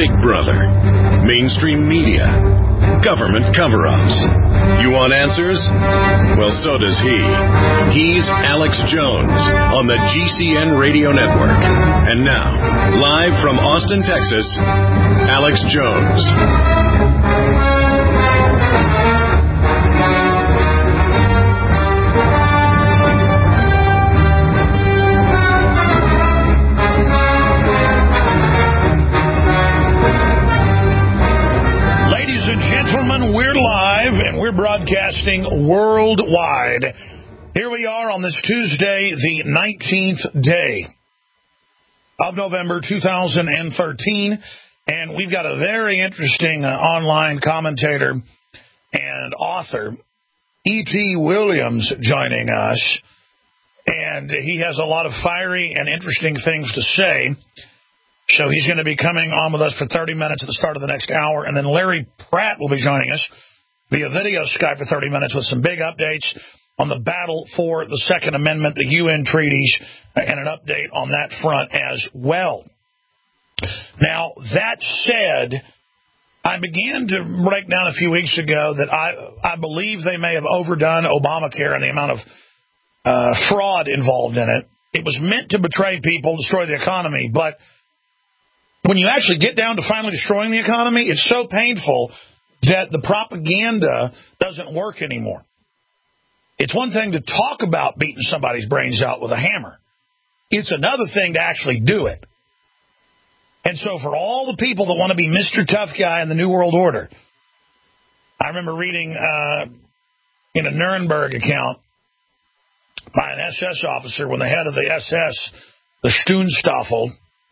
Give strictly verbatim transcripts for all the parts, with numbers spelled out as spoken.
Big Brother, mainstream media, government cover-ups. You want answers? Well, so does he. He's Alex Jones on the G C N Radio Network. And now, live from Austin, Texas, Alex Jones. We're live, and we're broadcasting worldwide. Here we are on this Tuesday, the nineteenth day of November two thousand thirteen, and we've got a very interesting uh, online commentator and author, E T Williams, joining us, and he has a lot of fiery and interesting things to say. So he's going to be coming on with us for thirty minutes at the start of the next hour. And then Larry Pratt will be joining us via video Skype for thirty minutes with some big updates on the battle for the Second Amendment, the U N treaties, and an update on that front as well. Now, that said, I began to break down a few weeks ago that I, I believe they may have overdone Obamacare and the amount of uh, fraud involved in it. It was meant to betray people, destroy the economy, but when you actually get down to finally destroying the economy, it's so painful that the propaganda doesn't work anymore. It's one thing to talk about beating somebody's brains out with a hammer. It's another thing to actually do it. And so for all the people that want to be Mister Tough Guy in the New World Order, I remember reading uh, in a Nuremberg account by an S S officer when the head of the S S, the Sturmstaffel,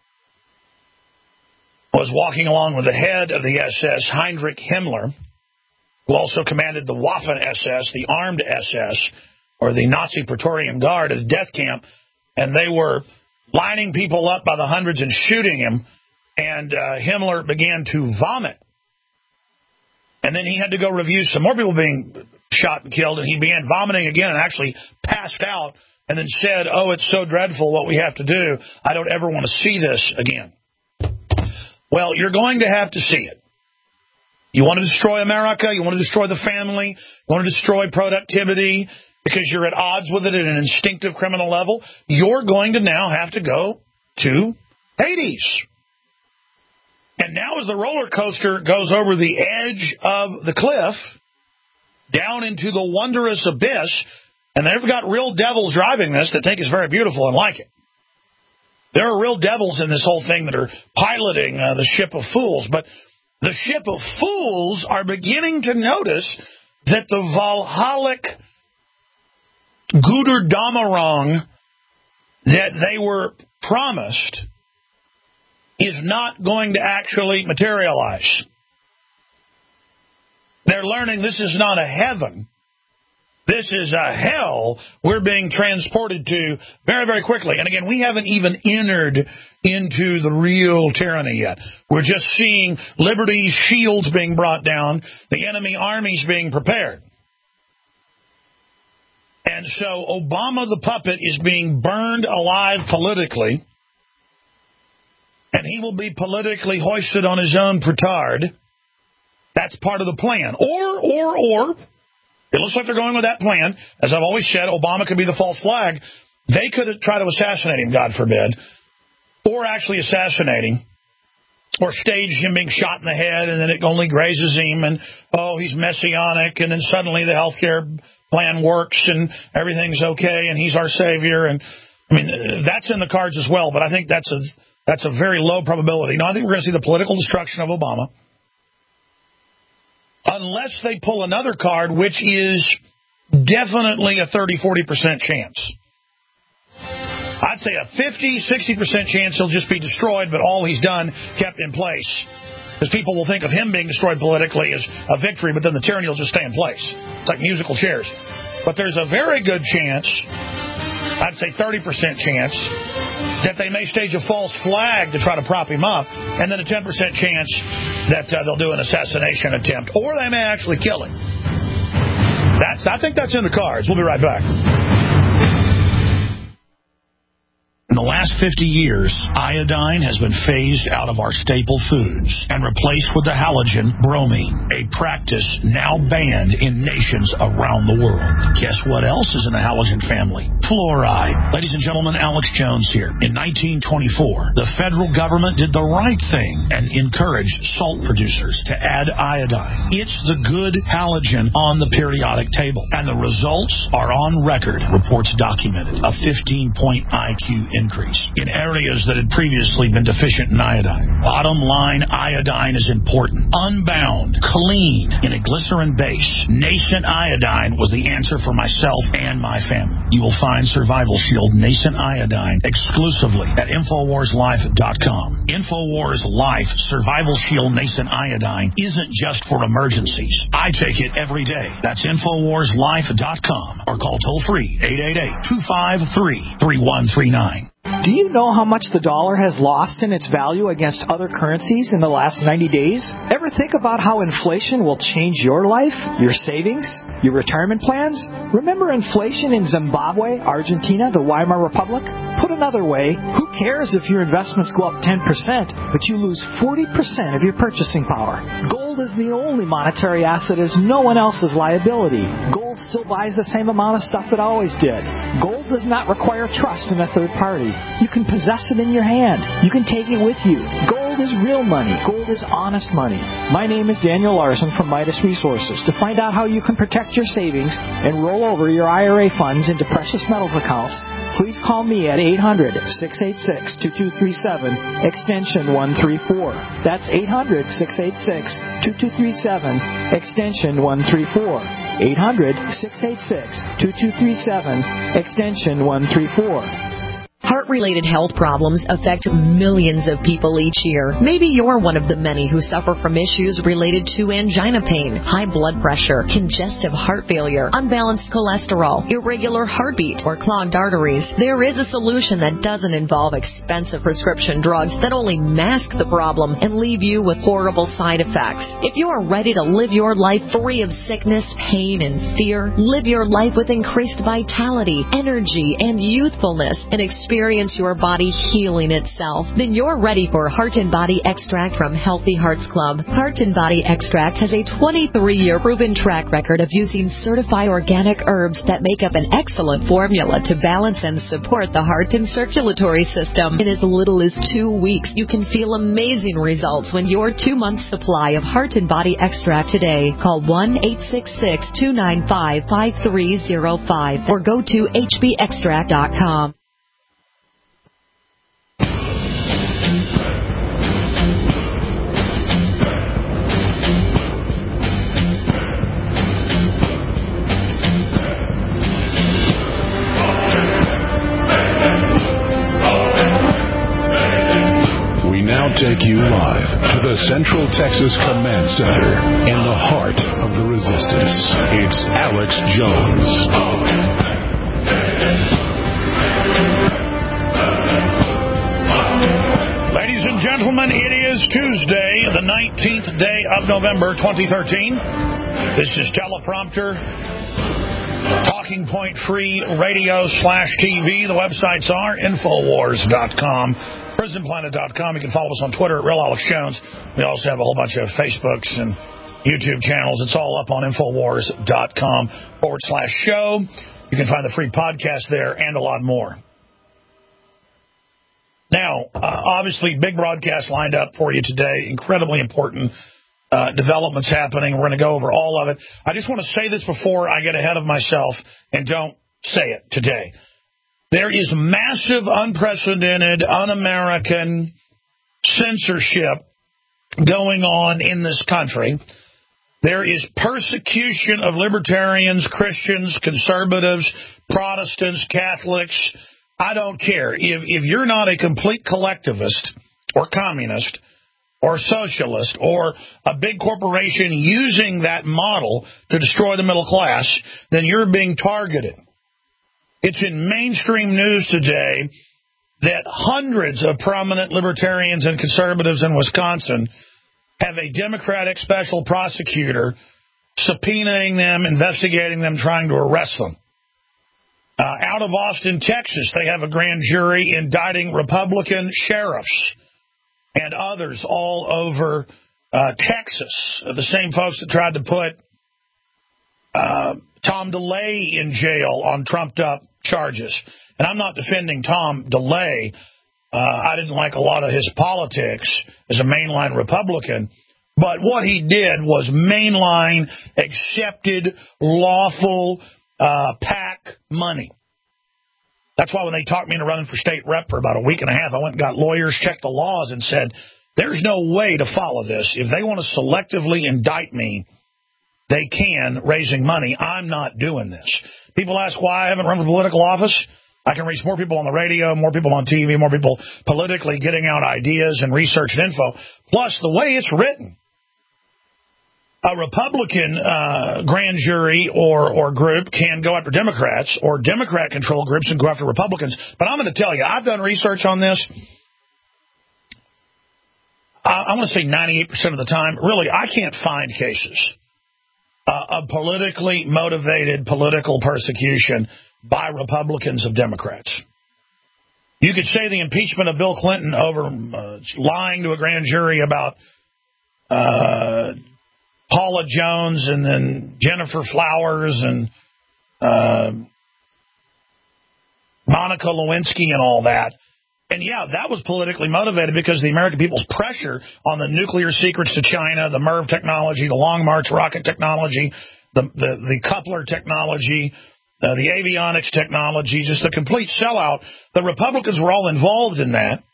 was walking along with the head of the S S, Heinrich Himmler, who also commanded the Waffen S S, the armed S S, or the Nazi Praetorian Guard, at a death camp, and they were lining people up by the hundreds and shooting him, and uh, Himmler began to vomit. And then he had to go review some more people being shot and killed, and he began vomiting again and actually passed out and then said, "Oh, it's so dreadful what we have to do. I don't ever want to see this again." Well, you're going to have to see it. You want to destroy America, you want to destroy the family, you want to destroy productivity because you're at odds with it at an instinctive criminal level, you're going to now have to go to Hades. And now as the roller coaster goes over the edge of the cliff, down into the wondrous abyss, and they've got real devils driving this that think it's very beautiful and like it. There are real devils in this whole thing that are piloting uh, the ship of fools. But the ship of fools are beginning to notice that the Valhalic Götterdämmerung that they were promised is not going to actually materialize. They're learning this is not a heaven. This is a hell we're being transported to very, very quickly. And again, we haven't even entered into the real tyranny yet. We're just seeing Liberty's shields being brought down, the enemy armies being prepared. And so Obama the puppet is being burned alive politically, and he will be politically hoisted on his own petard. That's part of the plan. Or, or, or... It looks like they're going with that plan. As I've always said, Obama could be the false flag. They could try to assassinate him, God forbid, or actually assassinate him, or stage him being shot in the head, and then it only grazes him, and, oh, he's messianic, and then suddenly the health care plan works, and everything's okay, and he's our savior. And I mean, that's in the cards as well, but I think that's a, that's a very low probability. No, I think we're going to see the political destruction of Obama. Unless they pull another card, which is definitely a thirty, forty percent chance. I'd say a fifty, sixty percent chance he'll just be destroyed, but all he's done kept in place. Because people will think of him being destroyed politically as a victory, but then the tyranny will just stay in place. It's like musical chairs. But there's a very good chance, I'd say thirty percent chance, that they may stage a false flag to try to prop him up, and then a ten percent chance that uh, they'll do an assassination attempt, or they may actually kill him. That's, I think that's in the cards. We'll be right back. In the last fifty years, iodine has been phased out of our staple foods and replaced with the halogen bromine, a practice now banned in nations around the world. Guess what else is in the halogen family? Fluoride. Ladies and gentlemen, Alex Jones here. In nineteen twenty-four, the federal government did the right thing and encouraged salt producers to add iodine. It's the good halogen on the periodic table, and the results are on record. Reports documented a fifteen-point I Q increase in areas that had previously been deficient in iodine. Bottom line, iodine is important. Unbound, clean, in a glycerin base, nascent iodine was the answer for myself and my family. You will find Survival Shield Nascent Iodine exclusively at Infowars Life dot com. Infowars Life Survival Shield Nascent Iodine isn't just for emergencies. I take it every day. That's Infowars Life dot com or call toll-free eight eight eight, two five three, three one three nine. Do you know how much the dollar has lost in its value against other currencies in the last ninety days? Ever think about how inflation will change your life, your savings, your retirement plans? Remember inflation in Zimbabwe, Argentina, the Weimar Republic? Put another way, who cares if your investments go up ten percent, but you lose forty percent of your purchasing power? Gold is the only monetary asset as no one else's liability. Gold still buys the same amount of stuff it always did. Gold does not require trust in a third party. You can possess it in your hand. You can take it with you. Gold is real money. Gold is honest money. My name is Daniel Larson from Midas Resources. To find out how you can protect your savings and roll over your I R A funds into precious metals accounts, please call me at eight hundred, six eight six, two two three seven, extension one three four. That's eight hundred, six eight six, two two three seven, extension one three four. eight hundred, six eight six, two two three seven, extension one three four. Heart-related health problems affect millions of people each year. Maybe you're one of the many who suffer from issues related to angina pain, high blood pressure, congestive heart failure, unbalanced cholesterol, irregular heartbeat, or clogged arteries. There is a solution that doesn't involve expensive prescription drugs that only mask the problem and leave you with horrible side effects. If you are ready to live your life free of sickness, pain, and fear, live your life with increased vitality, energy, and youthfulness, and experience Experience your body healing itself, then you're ready for Heart and Body Extract from Healthy Hearts Club. Heart and Body Extract has a twenty-three year proven track record of using certified organic herbs that make up an excellent formula to balance and support the heart and circulatory system. In as little as two weeks, you can feel amazing results when your two-month supply of Heart and Body Extract today. Call one eight six six, two nine five, five three zero five or go to H B extract dot com. Take you live to the Central Texas Command Center in the heart of the resistance. It's Alex Jones. Ladies and gentlemen, it is Tuesday, the nineteenth day of November, twenty thirteen. This is Teleprompter, Talking Point Free Radio slash T V. The websites are Infowars dot com. Prison Planet dot com. You can follow us on Twitter at Real Alex Jones. We also have a whole bunch of Facebooks and YouTube channels. It's all up on Infowars dot com forward slash show. You can find the free podcast there and a lot more. Now, uh, obviously, big broadcast lined up for you today. Incredibly important uh, developments happening. We're going to go over all of it. I just want to say this before I get ahead of myself and don't say it today. There is massive, unprecedented, un-American censorship going on in this country. There is persecution of libertarians, Christians, conservatives, Protestants, Catholics. I don't care. If, if you're not a complete collectivist or communist or socialist or a big corporation using that model to destroy the middle class, then you're being targeted. It's in mainstream news today that hundreds of prominent libertarians and conservatives in Wisconsin have a Democratic special prosecutor subpoenaing them, investigating them, trying to arrest them. Uh, out of Austin, Texas, they have a grand jury indicting Republican sheriffs and others all over uh, Texas, the same folks that tried to put uh, Tom DeLay in jail on trumped-up charges. And I'm not defending Tom DeLay. Uh, I didn't like a lot of his politics as a mainline Republican. But what he did was mainline, accepted, lawful uh, PAC money. That's why when they talked me into running for state rep for about a week and a half, I went and got lawyers, checked the laws, and said, there's no way to follow this. If they want to selectively indict me, they can, raising money. I'm not doing this. People ask why I haven't run for political office. I can reach more people on the radio, more people on T V, more people politically getting out ideas and research and info. Plus, the way it's written, a Republican uh, grand jury or, or group can go after Democrats, or Democrat-controlled groups can go after Republicans. But I'm going to tell you, I've done research on this. I, I want to say ninety-eight percent of the time, really, I can't find cases uh, of politically motivated political persecution by Republicans of Democrats. You could say the impeachment of Bill Clinton over uh, lying to a grand jury about uh, Paula Jones and then Jennifer Flowers and uh, Monica Lewinsky and all that. And, yeah, that was politically motivated because the American people's pressure on the nuclear secrets to China, the MERV technology, the Long March rocket technology, the, the, the coupler technology, uh, the avionics technology, just a complete sellout. The Republicans were all involved in that.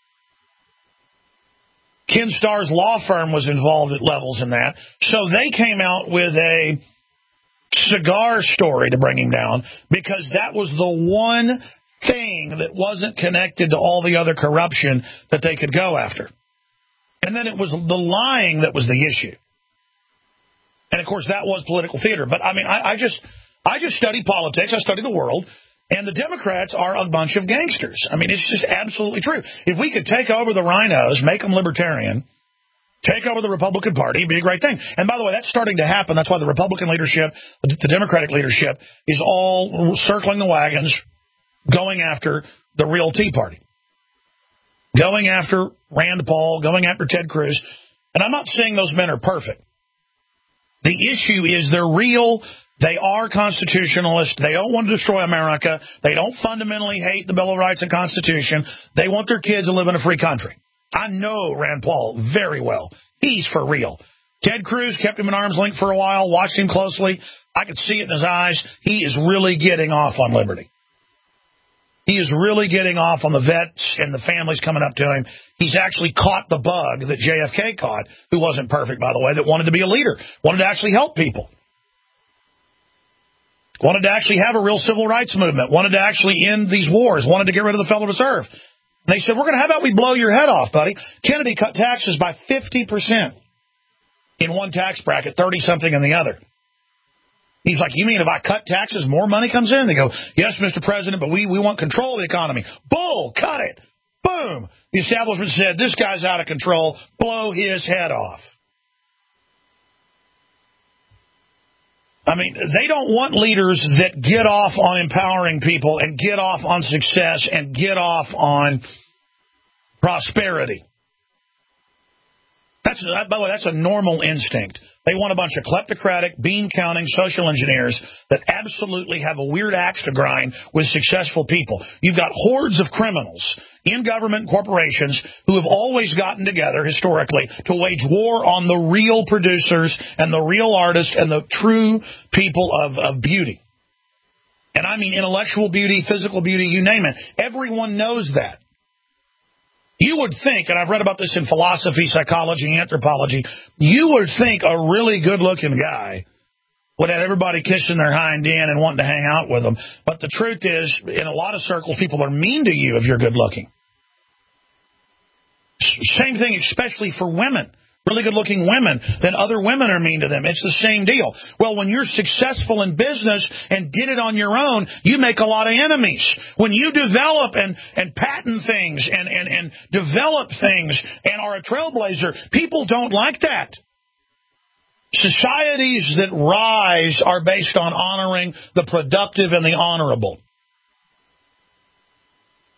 Ken Starr's law firm was involved at levels in that. So they came out with a cigar story to bring him down because that was the one thing that wasn't connected to all the other corruption that they could go after. And then it was the lying that was the issue. And, of course, that was political theater. But, I mean, I, I just I just study politics. I study the world. And the Democrats are a bunch of gangsters. I mean, it's just absolutely true. If we could take over the rhinos, make them libertarian, take over the Republican Party, it'd be a great thing. And by the way, that's starting to happen. That's why the Republican leadership, the Democratic leadership, is all circling the wagons, going after the real Tea Party, going after Rand Paul, going after Ted Cruz. And I'm not saying those men are perfect. The issue is they're real. They are constitutionalists. They don't want to destroy America. They don't fundamentally hate the Bill of Rights and Constitution. They want their kids to live in a free country. I know Rand Paul very well. He's for real. Ted Cruz kept him at arm's length for a while, watched him closely. I could see it in his eyes. He is really getting off on liberty. He is really getting off on the vets and the families coming up to him. He's actually caught the bug that J F K caught, who wasn't perfect, by the way, that wanted to be a leader, wanted to actually help people. Wanted to actually have a real civil rights movement, wanted to actually end these wars, wanted to get rid of the Federal Reserve. And they said, we're going to, how about we blow your head off, buddy? Kennedy cut taxes by fifty percent in one tax bracket, thirty-something in the other. He's like, you mean if I cut taxes, more money comes in? They go, yes, Mister President, but we, we want control of the economy. Bull, cut it. Boom. The establishment said, this guy's out of control. Blow his head off. I mean, they don't want leaders that get off on empowering people and get off on success and get off on prosperity. That's, by the way, that's a normal instinct. They want a bunch of kleptocratic, bean-counting social engineers that absolutely have a weird axe to grind with successful people. You've got hordes of criminals in government and corporations who have always gotten together historically to wage war on the real producers and the real artists and the true people of, of beauty. And I mean intellectual beauty, physical beauty, you name it. Everyone knows that. You would think, and I've read about this in philosophy, psychology, anthropology, you would think a really good-looking guy would have everybody kissing their hind end and wanting to hang out with them. But the truth is, in a lot of circles, people are mean to you if you're good-looking. Same thing, especially for women. Really good-looking women, then other women are mean to them. It's the same deal. Well, when you're successful in business and did it on your own, you make a lot of enemies. When you develop and, and patent things and, and, and develop things and are a trailblazer, people don't like that. Societies that rise are based on honoring the productive and the honorable.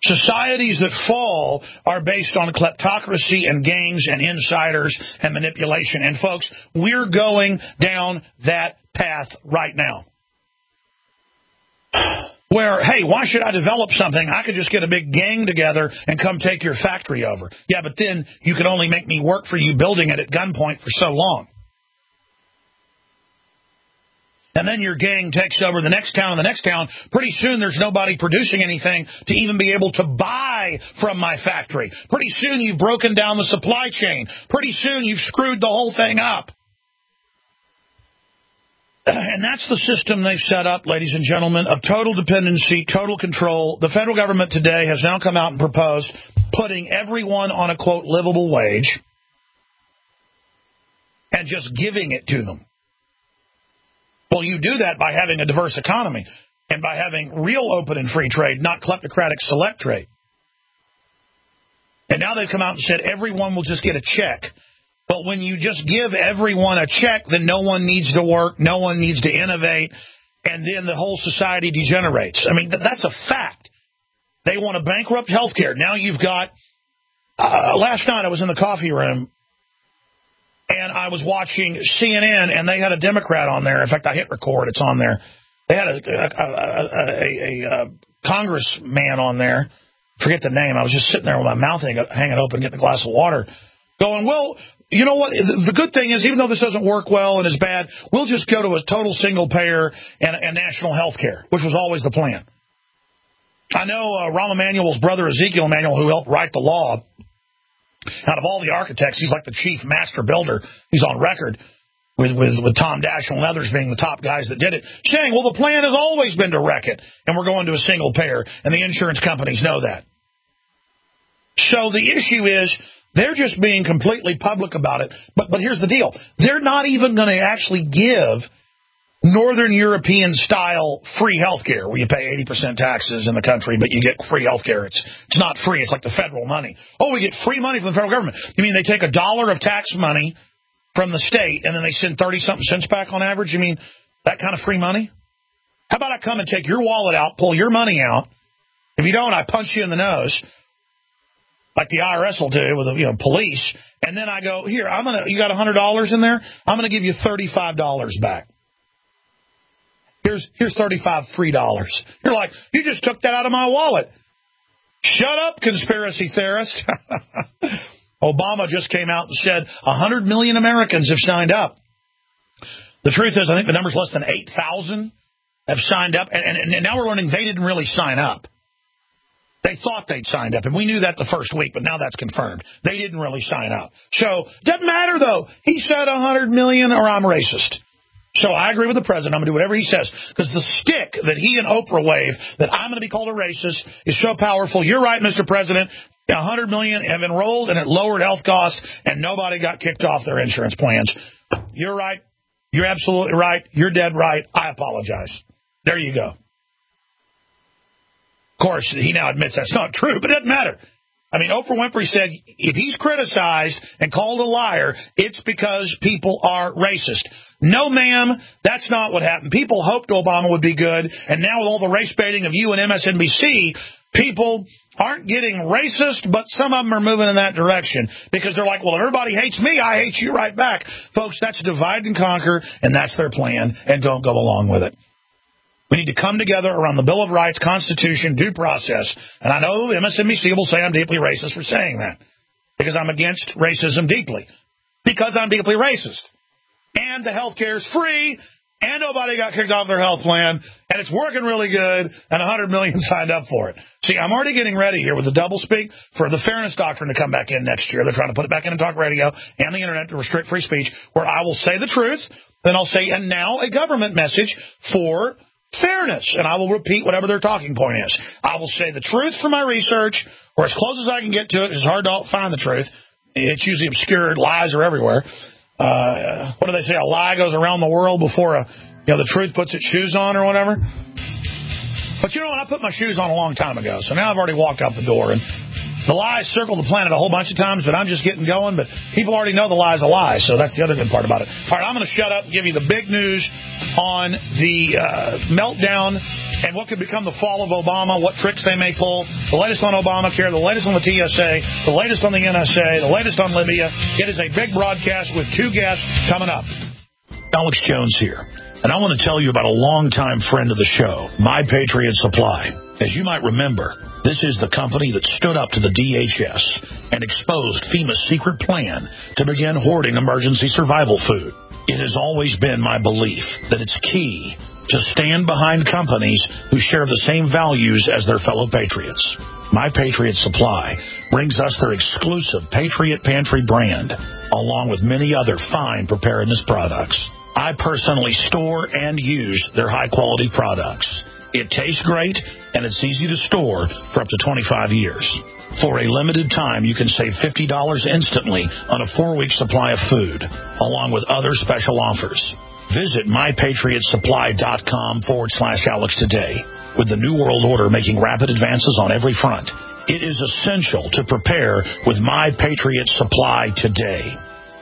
Societies that fall are based on kleptocracy and gangs and insiders and manipulation. And, folks, we're going down that path right now. Where, hey, why should I develop something? I could just get a big gang together and come take your factory over. Yeah, but then you could only make me work for you building it at gunpoint for so long. And then your gang takes over the next town and the next town. Pretty soon there's nobody producing anything to even be able to buy from my factory. Pretty soon you've broken down the supply chain. Pretty soon you've screwed the whole thing up. And that's the system they've set up, ladies and gentlemen, of total dependency, total control. The federal government today has now come out and proposed putting everyone on a, quote, livable wage and just giving it to them. Well, you do that by having a diverse economy and by having real open and free trade, not kleptocratic select trade. And now they've come out and said everyone will just get a check. But when you just give everyone a check, then no one needs to work, no one needs to innovate, and then the whole society degenerates. I mean, th- that's a fact. They want to bankrupt healthcare. Now you've got, uh, last night I was in the coffee room, and I was watching C N N, and they had a Democrat on there. In fact, I hit record. It's on there. They had a, a, a, a, a congressman on there. Forget the name. I was just sitting there with my mouth hanging open, getting a glass of water, going, well, you know what? The good thing is, even though this doesn't work well and is bad, we'll just go to a total single payer and, and national health care, which was always the plan. I know uh, Rahm Emanuel's brother, Ezekiel Emanuel, who helped write the law, out of all the architects, he's like the chief master builder. He's on record with, with, with Tom Daschle and others being the top guys that did it, saying, well, the plan has always been to wreck it, and we're going to a single payer, and the insurance companies know that. So the issue is, they're just being completely public about it. But but here's the deal. They're not even going to actually give Northern European-style free health care, where you pay eighty percent taxes in the country, but you get free health care. It's, it's not free. It's like the federal money. Oh, we get free money from the federal government. You mean they take a dollar of tax money from the state, and then they send thirty-something cents back on average? You mean that kind of free money? How about I come and take your wallet out, pull your money out? If you don't, I punch you in the nose, like the I R S will do with the you know, police, and then I go, here, I'm gonna. You got one hundred dollars in there? I'm going to give you thirty-five dollars back. Here's here's thirty-five free dollars. You're like, you just took that out of my wallet. Shut up, conspiracy theorist. Obama just came out and said one hundred million Americans have signed up. The truth is, I think the number's less than eight thousand have signed up, and, and, and now we're learning they didn't really sign up. They thought they'd signed up, and we knew that the first week, but now that's confirmed. They didn't really sign up. So, doesn't matter, though. He said one hundred million or I'm racist. So I agree with the president. I'm going to do whatever he says, because the stick that he and Oprah wave, that I'm going to be called a racist, is so powerful. You're right, Mister President. one hundred million have enrolled, and it lowered health costs, and nobody got kicked off their insurance plans. You're right. You're absolutely right. You're dead right. I apologize. There you go. Of course, he now admits that's not true, but it doesn't matter. I mean, Oprah Winfrey said if he's criticized and called a liar, it's because people are racist. No, ma'am, that's not what happened. People hoped Obama would be good, and now with all the race baiting of you and M S N B C, people aren't getting racist, but some of them are moving in that direction because they're like, well, if everybody hates me, I hate you right back. Folks, that's divide and conquer, and that's their plan, and don't go along with it. We need to come together around the Bill of Rights, Constitution, due process. And I know M S N B C will say I'm deeply racist for saying that, because I'm against racism deeply, because I'm deeply racist. And the health care is free, and nobody got kicked off their health plan, and it's working really good, and one hundred million signed up for it. See, I'm already getting ready here with the doublespeak for the Fairness Doctrine to come back in next year. They're trying to put it back into talk radio and the Internet to restrict free speech, where I will say the truth, then I'll say, and now a government message for fairness, and I will repeat whatever their talking point is. I will say the truth from my research, or as close as I can get to it. It's hard to find the truth. It's usually obscured. Lies are everywhere. Uh, what do they say? A lie goes around the world before a, you know, the truth puts its shoes on or whatever. But you know what? I put my shoes on a long time ago, so now I've already walked out the door. And the lies circle the planet a whole bunch of times, but I'm just getting going. But people already know the lie's a lie, so that's the other good part about it. All right, I'm going to shut up and give you the big news on the uh, meltdown and what could become the fall of Obama, what tricks they may pull, the latest on Obamacare, the latest on the T S A, the latest on the N S A, the latest on Libya. It is a big broadcast with two guests coming up. Alex Jones here, and I want to tell you about a longtime friend of the show, My Patriot Supply. As you might remember, this is the company that stood up to the D H S and exposed FEMA's secret plan to begin hoarding emergency survival food. It has always been my belief that it's key to stand behind companies who share the same values as their fellow patriots. My Patriot Supply brings us their exclusive Patriot Pantry brand, along with many other fine preparedness products. I personally store and use their high-quality products. It tastes great, and it's easy to store for up to twenty-five years. For a limited time, you can save fifty dollars instantly on a four-week supply of food, along with other special offers. Visit mypatriotsupply.com forward slash Alex today. With the New World Order making rapid advances on every front, it is essential to prepare with My Patriot Supply today.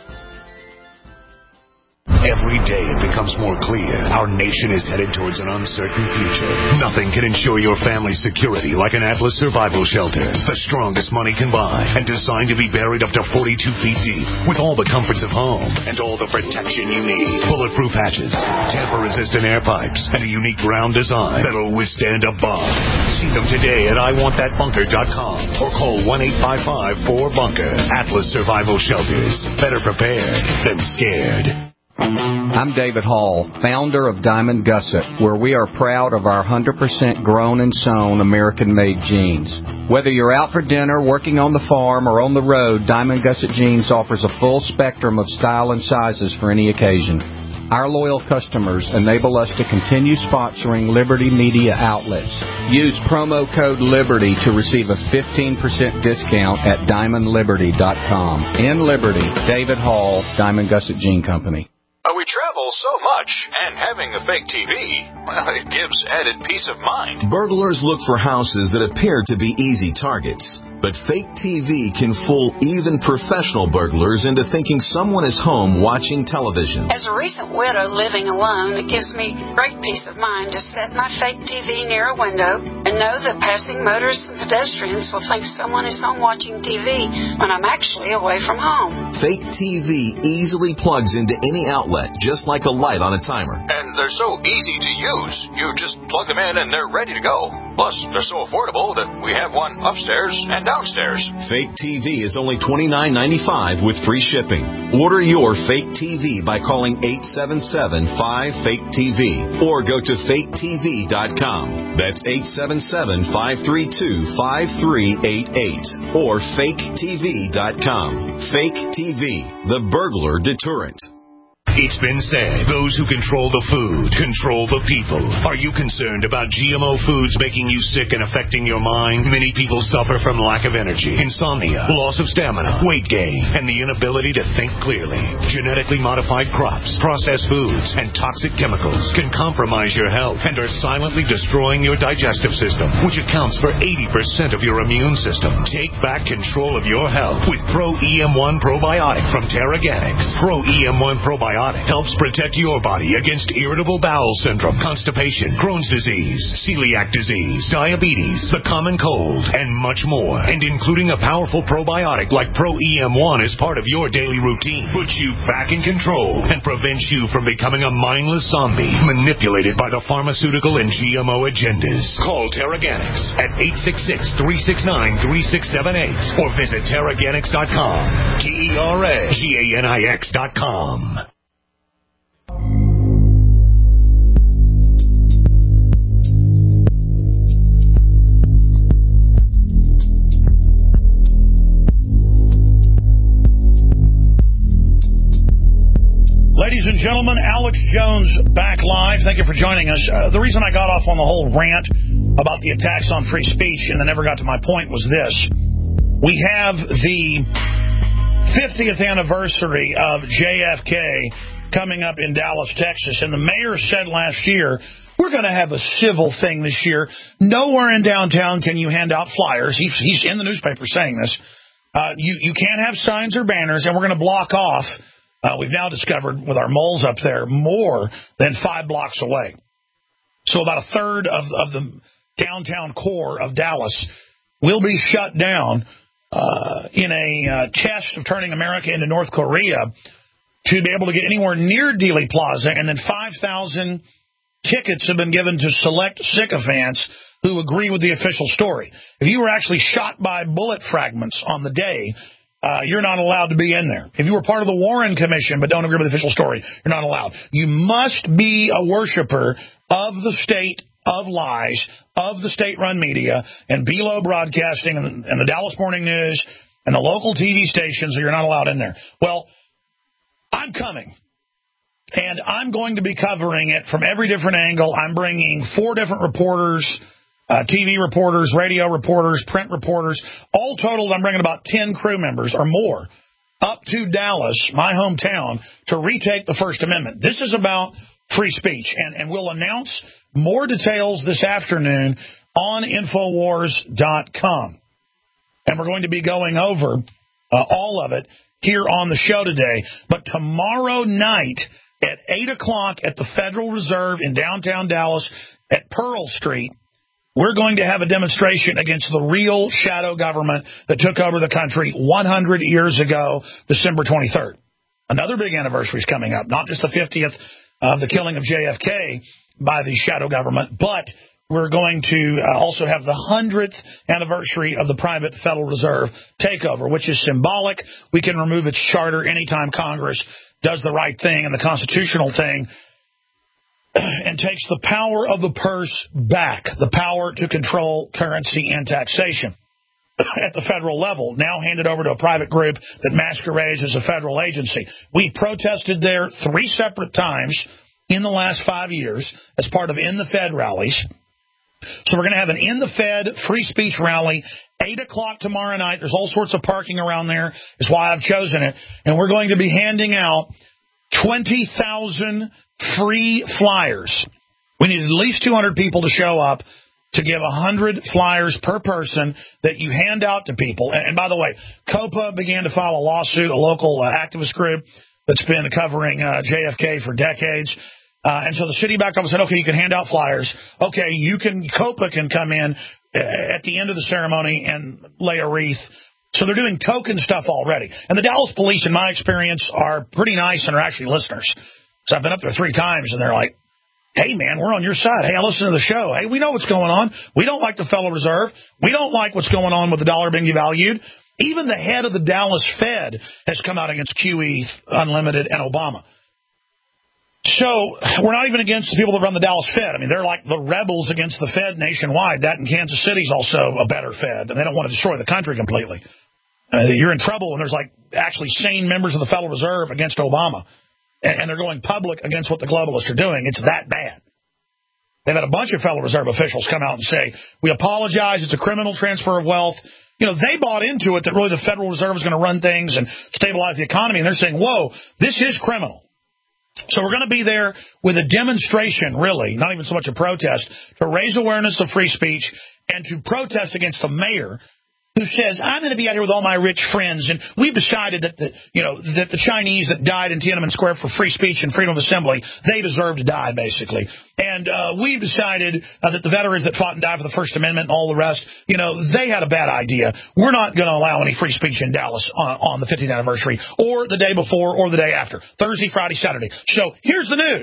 Every day it becomes more clear our nation is headed towards an uncertain future. Nothing can ensure your family's security like an Atlas survival shelter. The strongest money can buy and designed to be buried up to forty-two feet deep with all the comforts of home and all the protection you need. Bulletproof hatches, tamper-resistant air pipes, and a unique ground design that'll withstand a bomb. See them today at I want that bunker dot com or call one eight five five four bunker. Atlas Survival Shelters. Better prepared than scared. I'm David Hall, founder of Diamond Gusset, where we are proud of our one hundred percent grown and sewn American-made jeans. Whether you're out for dinner, working on the farm, or on the road, Diamond Gusset Jeans offers a full spectrum of style and sizes for any occasion. Our loyal customers enable us to continue sponsoring Liberty Media outlets. Use promo code LIBERTY to receive a fifteen percent discount at diamond liberty dot com. In Liberty, David Hall, Diamond Gusset Jean Company. Uh, we travel so much, and having a fake T V, well, it gives added peace of mind. Burglars look for houses that appear to be easy targets. But fake T V can fool even professional burglars into thinking someone is home watching television. As a recent widow living alone, it gives me great peace of mind to set my fake T V near a window and know that passing motorists and pedestrians will think someone is home watching T V when I'm actually away from home. Fake T V easily plugs into any outlet, just like a light on a timer. And they're so easy to use. You just plug them in and they're ready to go. Plus, they're so affordable that we have one upstairs and downstairs. Fake T V is only twenty-nine ninety-five with free shipping. Order your fake T V by calling eight seven seven, five, fake T V or go to fake T V dot com. That's eight seven seven, five three two, five three eight eight or fake T V dot com. Fake T V, the burglar deterrent. It's been said, those who control the food control the people. Are you concerned about G M O foods making you sick and affecting your mind? Many people suffer from lack of energy, insomnia, loss of stamina, weight gain, and the inability to think clearly. Genetically modified crops, processed foods, and toxic chemicals can compromise your health and are silently destroying your digestive system, which accounts for eighty percent of your immune system. Take back control of your health with Pro E M one Probiotic from Terraganics. Pro E M one Probiotic helps protect your body against irritable bowel syndrome, constipation, Crohn's disease, celiac disease, diabetes, the common cold, and much more. And including a powerful probiotic like Pro E M one as part of your daily routine puts you back in control and prevents you from becoming a mindless zombie manipulated by the pharmaceutical and G M O agendas. Call Terraganics at eight six six, three six nine, three six seven eight or visit Terraganics dot com. T E R A G A N I X dot com. Ladies and gentlemen, Alex Jones back live. Thank you for joining us. Uh, the reason I got off on the whole rant about the attacks on free speech and then never got to my point was this. We have the fiftieth anniversary of J F K coming up in Dallas, Texas, and the mayor said last year, we're going to have a civil thing this year. Nowhere in downtown can you hand out flyers. He's, he's in the newspaper saying this. Uh, you, you can't have signs or banners, and we're going to block off. Uh, we've now discovered with our moles up there more than five blocks away. So about a third of, of the downtown core of Dallas will be shut down uh, in a uh, test of turning America into North Korea to be able to get anywhere near Dealey Plaza. And then five thousand tickets have been given to select sycophants who agree with the official story. If you were actually shot by bullet fragments on the day, uh, you're not allowed to be in there. If you were part of the Warren Commission but don't agree with the official story, you're not allowed. You must be a worshiper of the state of lies, of the state-run media, and B L O Broadcasting and, and the Dallas Morning News and the local T V stations, so you're not allowed in there. Well, I'm coming. And I'm going to be covering it from every different angle. I'm bringing four different reporters, uh, T V reporters, radio reporters, print reporters. All totaled, I'm bringing about ten crew members or more up to Dallas, my hometown, to retake the First Amendment. This is about free speech. And, and we'll announce more details this afternoon on Infowars dot com. And we're going to be going over uh, all of it here on the show today. But tomorrow night, at eight o'clock at the Federal Reserve in downtown Dallas at Pearl Street, we're going to have a demonstration against the real shadow government that took over the country one hundred years ago, December twenty-third. Another big anniversary is coming up, not just the fiftieth of the killing of J F K by the shadow government, but we're going to uh, also have the hundredth anniversary of the private Federal Reserve takeover, which is symbolic. We can remove its charter anytime Congress does the right thing and the constitutional thing and takes the power of the purse back, the power to control currency and taxation at the federal level, now handed over to a private group that masquerades as a federal agency. We protested there three separate times in the last five years as part of In the Fed rallies. So we're going to have an In the Fed free speech rally, eight o'clock tomorrow night. There's all sorts of parking around there. That's why I've chosen it. And we're going to be handing out twenty thousand free flyers. We need at least two hundred people to show up to give one hundred flyers per person that you hand out to people. And, and by the way, COPA began to file a lawsuit, a local uh, activist group that's been covering uh, J F K for decades. Uh, and so the city backed up and said, okay, you can hand out flyers. Okay, you can, COPA can come in uh, at the end of the ceremony and lay a wreath. So they're doing token stuff already. And the Dallas police, in my experience, are pretty nice and are actually listeners. So I've been up there three times, and they're like, hey, man, we're on your side. Hey, I listen to the show. Hey, we know what's going on. We don't like the Federal Reserve. We don't like what's going on with the dollar being devalued. Even the head of the Dallas Fed has come out against Q E, Unlimited, and Obama. So we're not even against the people that run the Dallas Fed. I mean, they're like the rebels against the Fed nationwide. That in Kansas City is also a better Fed, and they don't want to destroy the country completely. Uh, you're in trouble when there's like actually sane members of the Federal Reserve against Obama, and, and they're going public against what the globalists are doing. It's that bad. They've had a bunch of Federal Reserve officials come out and say, we apologize, it's a criminal transfer of wealth. You know, they bought into it that really the Federal Reserve is going to run things and stabilize the economy, and they're saying, whoa, this is criminal. So we're going to be there with a demonstration, really, not even so much a protest, to raise awareness of free speech and to protest against the mayor who says, I'm going to be out here with all my rich friends, and we've decided that the, you know, that the Chinese that died in Tiananmen Square for free speech and freedom of assembly, they deserve to die, basically. And uh, we've decided uh, that the veterans that fought and died for the First Amendment and all the rest, you know, they had a bad idea. We're not going to allow any free speech in Dallas on, on the fiftieth anniversary or the day before or the day after, Thursday, Friday, Saturday. So here's the news.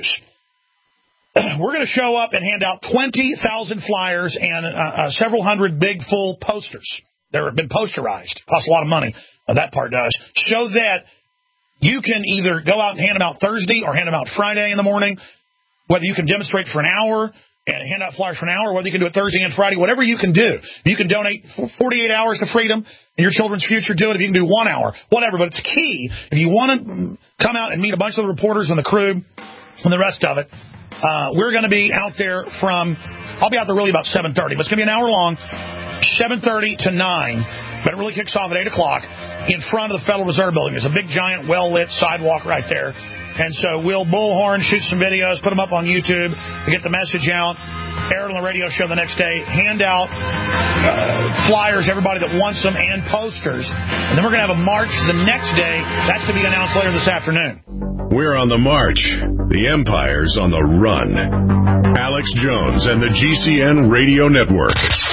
We're going to show up and hand out twenty thousand flyers and uh, uh, several hundred big full posters. They've been posterized. Costs a lot of money. Uh, that part does. So that you can either go out and hand them out Thursday or hand them out Friday in the morning, whether you can demonstrate for an hour and hand out flyers for an hour, whether you can do it Thursday and Friday, whatever you can do. You can donate forty-eight hours to freedom and your children's future, do it. If you can do one hour, whatever. But it's key. If you want to come out and meet a bunch of the reporters and the crew and the rest of it, uh, we're going to be out there from, I'll be out there really about seven thirty, but it's going to be an hour long. seven thirty to nine, but it really kicks off at eight o'clock in front of the Federal Reserve Building. There's a big, giant, well-lit sidewalk right there. And so we'll bullhorn, shoot some videos, put them up on YouTube, get the message out, air it on the radio show the next day, hand out uh, flyers to everybody that wants them and posters. And then we're going to have a march the next day. That's to be announced later this afternoon. We're on the march. The Empire's on the run. Alex Jones and the G C N Radio Network.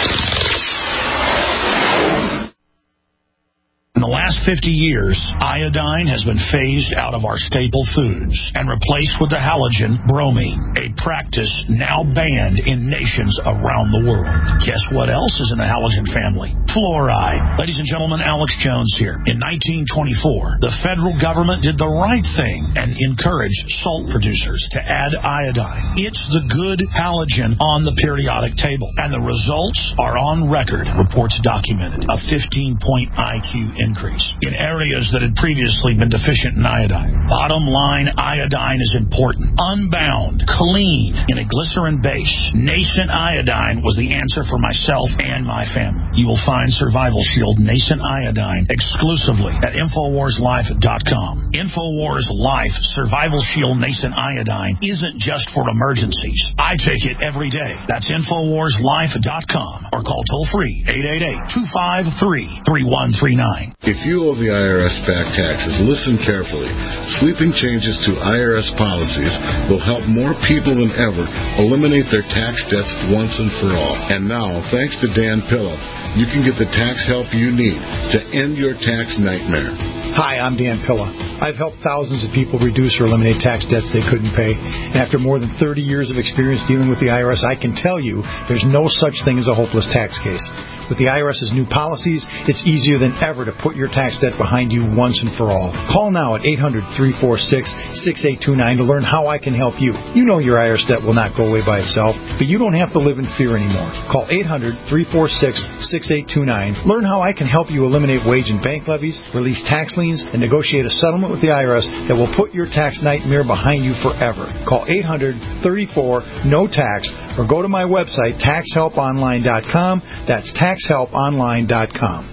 In the last fifty years, iodine has been phased out of our staple foods and replaced with the halogen bromine, a practice now banned in nations around the world. Guess what else is in the halogen family? Fluoride. Ladies and gentlemen, Alex Jones here. In nineteen twenty-four, the federal government did the right thing and encouraged salt producers to add iodine. It's the good halogen on the periodic table, and the results are on record, reports documented. A fifteen-point I Q increase in areas that had previously been deficient in iodine. Bottom line, iodine is important. Unbound, clean, in a glycerin base, nascent iodine was the answer for myself and my family. You will find Survival Shield Nascent Iodine exclusively at Infowars Life dot com. Infowars Life Survival Shield Nascent Iodine isn't just for emergencies. I take it every day. That's Infowars Life dot com or call toll-free eight eight eight, two five three, three one three nine. If you owe the I R S back taxes, listen carefully. Sweeping changes to I R S policies will help more people than ever eliminate their tax debts once and for all. And now, thanks to Dan Pilla, you can get the tax help you need to end your tax nightmare. Hi, I'm Dan Pilla. I've helped thousands of people reduce or eliminate tax debts they couldn't pay. And after more than thirty years of experience dealing with the I R S, I can tell you there's no such thing as a hopeless tax case. With the I R S's new policies, it's easier than ever to put your tax debt behind you once and for all. Call now at eight hundred, three four six, six eight two nine to learn how I can help you. You know your I R S debt will not go away by itself, but you don't have to live in fear anymore. Call eight hundred, three four six, six eight two nine. Learn how I can help you eliminate wage and bank levies, release tax liens, and negotiate a settlement with the I R S that will put your tax nightmare behind you forever. Call eight hundred, thirty-four, no tax or go to my website, tax help online dot com. That's tax help online dot com.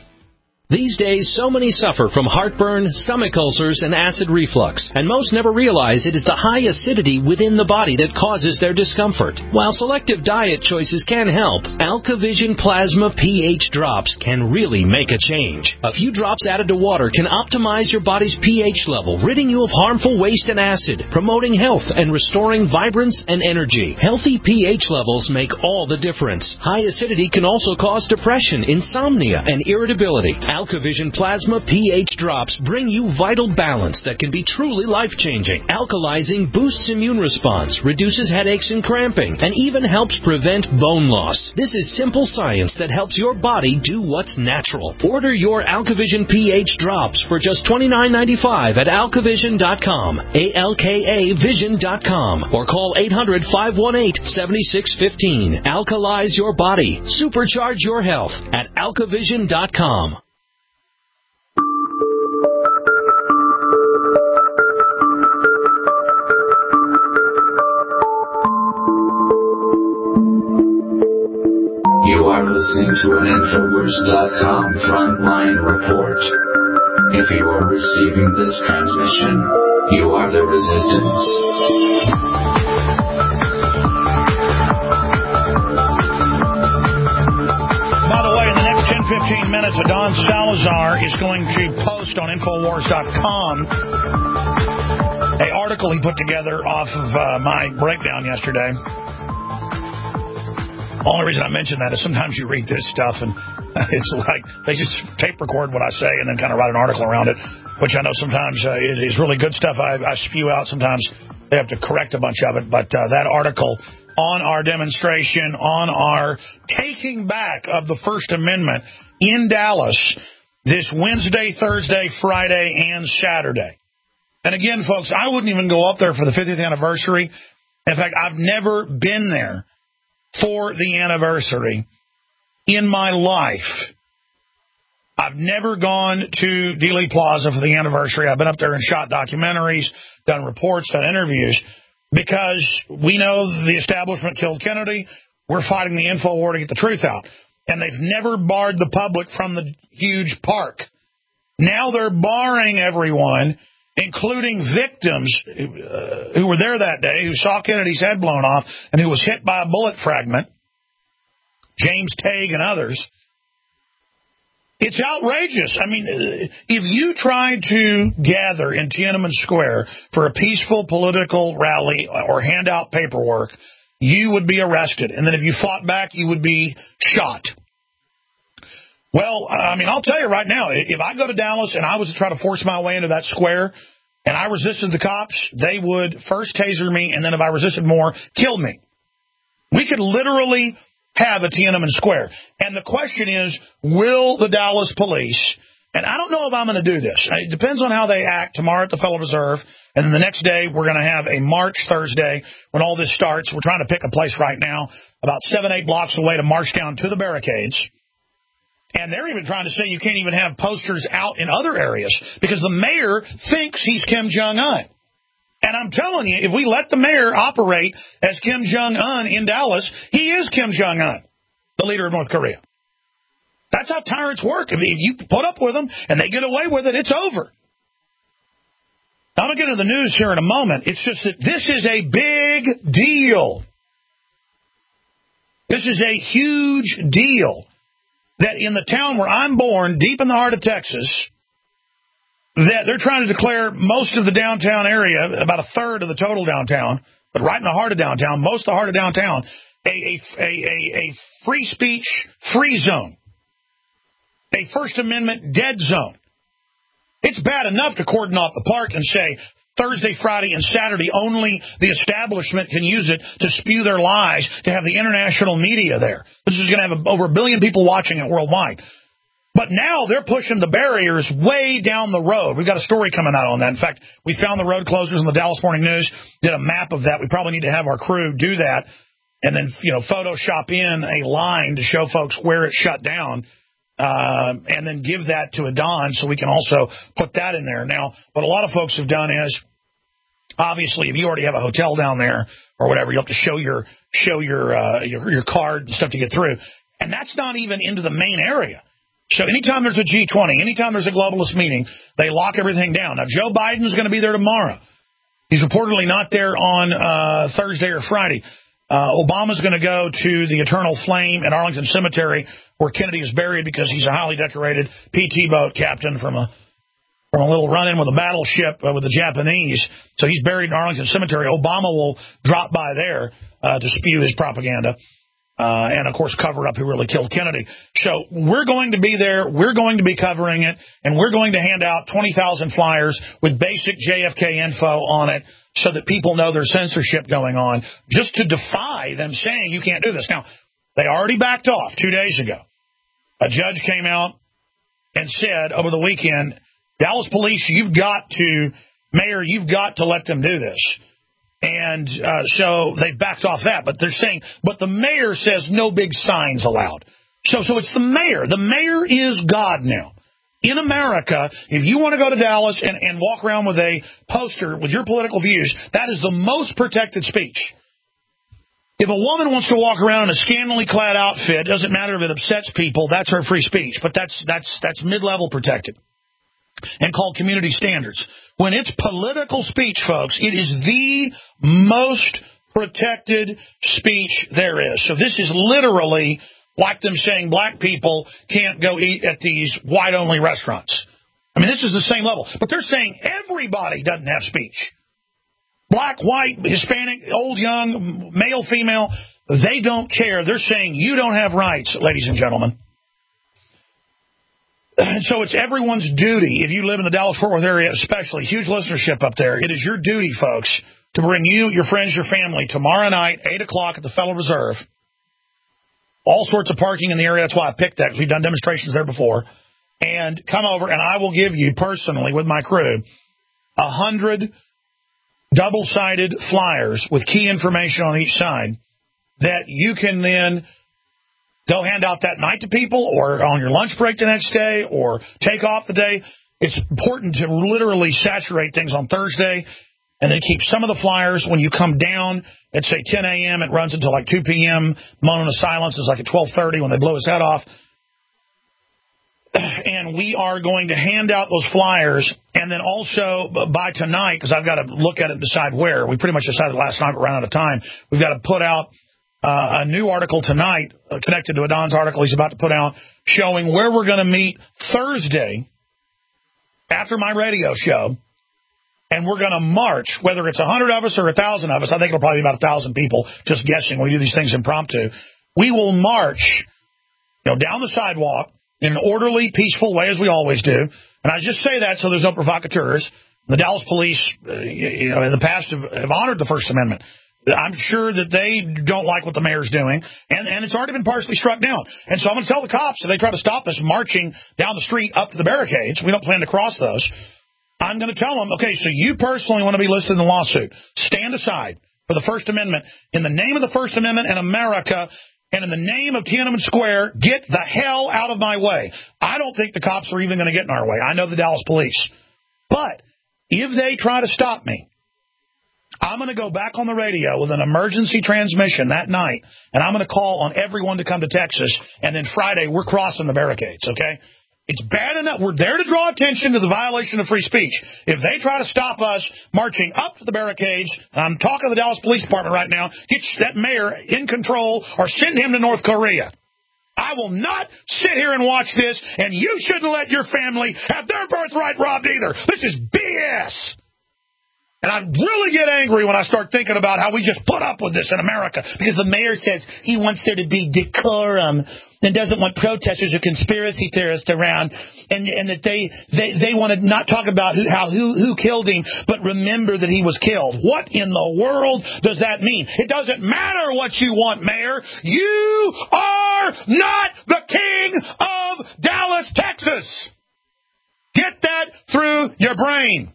These days, so many suffer from heartburn, stomach ulcers, and acid reflux, and most never realize it is the high acidity within the body that causes their discomfort. While selective diet choices can help, AlkaVision Plasma pH drops can really make a change. A few drops added to water can optimize your body's pH level, ridding you of harmful waste and acid, promoting health and restoring vibrance and energy. Healthy pH levels make all the difference. High acidity can also cause depression, insomnia, and irritability. AlkaVision Plasma pH drops bring you vital balance that can be truly life-changing. Alkalizing boosts immune response, reduces headaches and cramping, and even helps prevent bone loss. This is simple science that helps your body do what's natural. Order your AlkaVision pH drops for just twenty-nine ninety-five at alkavision dot com, A L K A vision dot com, or call eight hundred, five one eight, seven six one five. Alkalize your body. Supercharge your health at alkavision dot com. You are listening to an Infowars dot com frontline report. If you are receiving this transmission, you are the resistance. By the way, in the next ten to fifteen minutes, Adon Salazar is going to post on Infowars dot com an article he put together off of uh, my breakdown yesterday. The only reason I mention that is sometimes you read this stuff and it's like they just tape record what I say and then kind of write an article around it, which I know sometimes uh, it is really good stuff I, I spew out. Sometimes they have to correct a bunch of it. But uh, that article on our demonstration, on our taking back of the First Amendment in Dallas this Wednesday, Thursday, Friday, and Saturday. And again, folks, I wouldn't even go up there for the fiftieth anniversary. In fact, I've never been there for the anniversary in my life. I've never gone to Dealey Plaza for the anniversary. I've been up there and shot documentaries, done reports, done interviews, because we know the establishment killed Kennedy. We're fighting the info war to get the truth out. And they've never barred the public from the huge park. Now they're barring everyone, including victims uh, who were there that day, who saw Kennedy's head blown off and who was hit by a bullet fragment, James Tague and others. It's outrageous. I mean, if you try to gather in Tiananmen Square for a peaceful political rally or hand out paperwork, you would be arrested. And then if you fought back, you would be shot. Well, I mean, I'll tell you right now, if I go to Dallas and I was to try to force my way into that square and I resisted the cops, they would first taser me, and then if I resisted more, kill me. We could literally have a Tiananmen Square. And the question is, will the Dallas police, and I don't know if I'm going to do this. It depends on how they act tomorrow at the Federal Reserve, and then the next day we're going to have a march Thursday when all this starts. We're trying to pick a place right now about seven, eight blocks away to march down to the barricades. And they're even trying to say you can't even have posters out in other areas because the mayor thinks he's Kim Jong-un. And I'm telling you, if we let the mayor operate as Kim Jong-un in Dallas, he is Kim Jong-un, the leader of North Korea. That's how tyrants work. If you put up with them and they get away with it, it's over. I'm going to get into the news here in a moment. It's just that this is a big deal. This is a huge deal. That in the town where I'm born, deep in the heart of Texas, that they're trying to declare most of the downtown area, about a third of the total downtown, but right in the heart of downtown, most of the heart of downtown, a, a, a, a free speech free zone, a First Amendment dead zone. It's bad enough to cordon off the park and say, Thursday, Friday, and Saturday, only the establishment can use it to spew their lies, to have the international media there. This is going to have over a billion people watching it worldwide. But now they're pushing the barriers way down the road. We've got a story coming out on that. In fact, we found the road closers in the Dallas Morning News, did a map of that. We probably need to have our crew do that and then, you know, Photoshop in a line to show folks where it's shut down. Uh, and then give that to Adon so we can also put that in there. Now, what a lot of folks have done is, obviously, if you already have a hotel down there or whatever, you have to show your show your uh, your, your card and stuff to get through. And that's not even into the main area. So anytime there's a G twenty, anytime there's a globalist meeting, they lock everything down. Now, Joe Biden's going to be there tomorrow. He's reportedly not there on uh, Thursday or Friday. Uh, Obama's going to go to the Eternal Flame at Arlington Cemetery, where Kennedy is buried because he's a highly decorated P T boat captain from a from a little run-in with a battleship uh, with the Japanese. So he's buried in Arlington Cemetery. Obama will drop by there uh, to spew his propaganda uh, and, of course, cover up who really killed Kennedy. So we're going to be there. We're going to be covering it, and we're going to hand out twenty thousand flyers with basic J F K info on it, so that people know there's censorship going on, just to defy them saying you can't do this. Now, they already backed off two days ago. A judge came out and said over the weekend, Dallas police, you've got to, Mayor, you've got to let them do this. And uh, so they backed off that. But they're saying, but the mayor says no big signs allowed. So, so it's the mayor. The mayor is God now. In America, if you want to go to Dallas and, and walk around with a poster with your political views, that is the most protected speech. If a woman wants to walk around in a scantily clad outfit, doesn't matter if it upsets people, that's her free speech. But that's that's that's mid-level protected and called community standards. When it's political speech, folks, it is the most protected speech there is. So this is literally like them saying black people can't go eat at these white-only restaurants. I mean, this is the same level. But they're saying everybody doesn't have speech. Black, white, Hispanic, old, young, male, female, they don't care. They're saying you don't have rights, ladies and gentlemen. And so it's everyone's duty, if you live in the Dallas-Fort Worth area especially, huge listenership up there, it is your duty, folks, to bring you, your friends, your family tomorrow night, eight o'clock at the Federal Reserve. All sorts of parking in the area. That's why I picked that, because we've done demonstrations there before. And come over, and I will give you personally, with my crew, a hundred double-sided flyers with key information on each side that you can then go hand out that night to people, or on your lunch break the next day, or take off the day. It's important to literally saturate things on Thursday, and then keep some of the flyers when you come down at, say, ten a.m. It runs until like two p.m. Moment of silence is like at twelve thirty when they blow his head off. And we are going to hand out those flyers, and then also by tonight, because I've got to look at it and decide where. We pretty much decided last night, but ran out of time. We've got to put out uh, a new article tonight uh, connected to Adon's article he's about to put out, showing where we're going to meet Thursday after my radio show. and we're going to march, whether it's a hundred of us or a thousand of us. I think it'll probably be about a thousand people, just guessing. We do these things impromptu. We will march, you know, down the sidewalk in an orderly, peaceful way, as we always do. And I just say that so there's no provocateurs. The Dallas police, uh, you know, in the past have, have honored the First Amendment. I'm sure that they don't like what the mayor's doing, and, and it's already been partially struck down. And so I'm going to tell the cops, if they try to stop us marching down the street up to the barricades, we don't plan to cross those, I'm going to tell them, okay, so you personally want to be listed in the lawsuit. Stand aside for the First Amendment. In the name of the First Amendment and America, and in the name of Tiananmen Square, get the hell out of my way. I don't think the cops are even going to get in our way. I know the Dallas police. But if they try to stop me, I'm going to go back on the radio with an emergency transmission that night, and I'm going to call on everyone to come to Texas, and then Friday we're crossing the barricades, okay? It's bad enough. We're there to draw attention to the violation of free speech. If they try to stop us marching up to the barricades, I'm talking to the Dallas Police Department right now, get that mayor in control or send him to North Korea. I will not sit here and watch this, and you shouldn't let your family have their birthright robbed either. This is B S. And I really get angry when I start thinking about how we just put up with this in America, because the mayor says he wants there to be decorum and doesn't want protesters or conspiracy theorists around, and and that they they, they want to not talk about who, how who, who killed him, but remember that he was killed. What in the world does that mean? It doesn't matter what you want, Mayor. You are not the king of Dallas, Texas. Get that through your brain.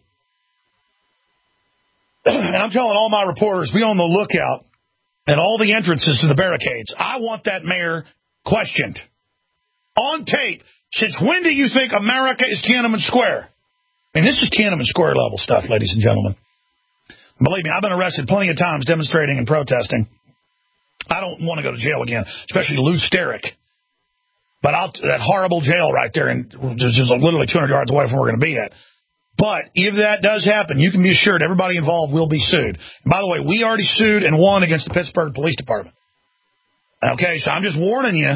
And I'm telling all my reporters, be on the lookout at all the entrances to the barricades. I want that mayor questioned on tape. Since when do you think America is Tiananmen Square? And this is Tiananmen Square level stuff, ladies and gentlemen. Believe me, I've been arrested plenty of times demonstrating and protesting. I don't want to go to jail again, especially Lou Sterrick. But I'll, that horrible jail right there, and just literally two hundred yards away from where we're going to be at. But if that does happen, you can be assured everybody involved will be sued. And by the way, we already sued and won against the Pittsburgh Police Department. Okay, so I'm just warning you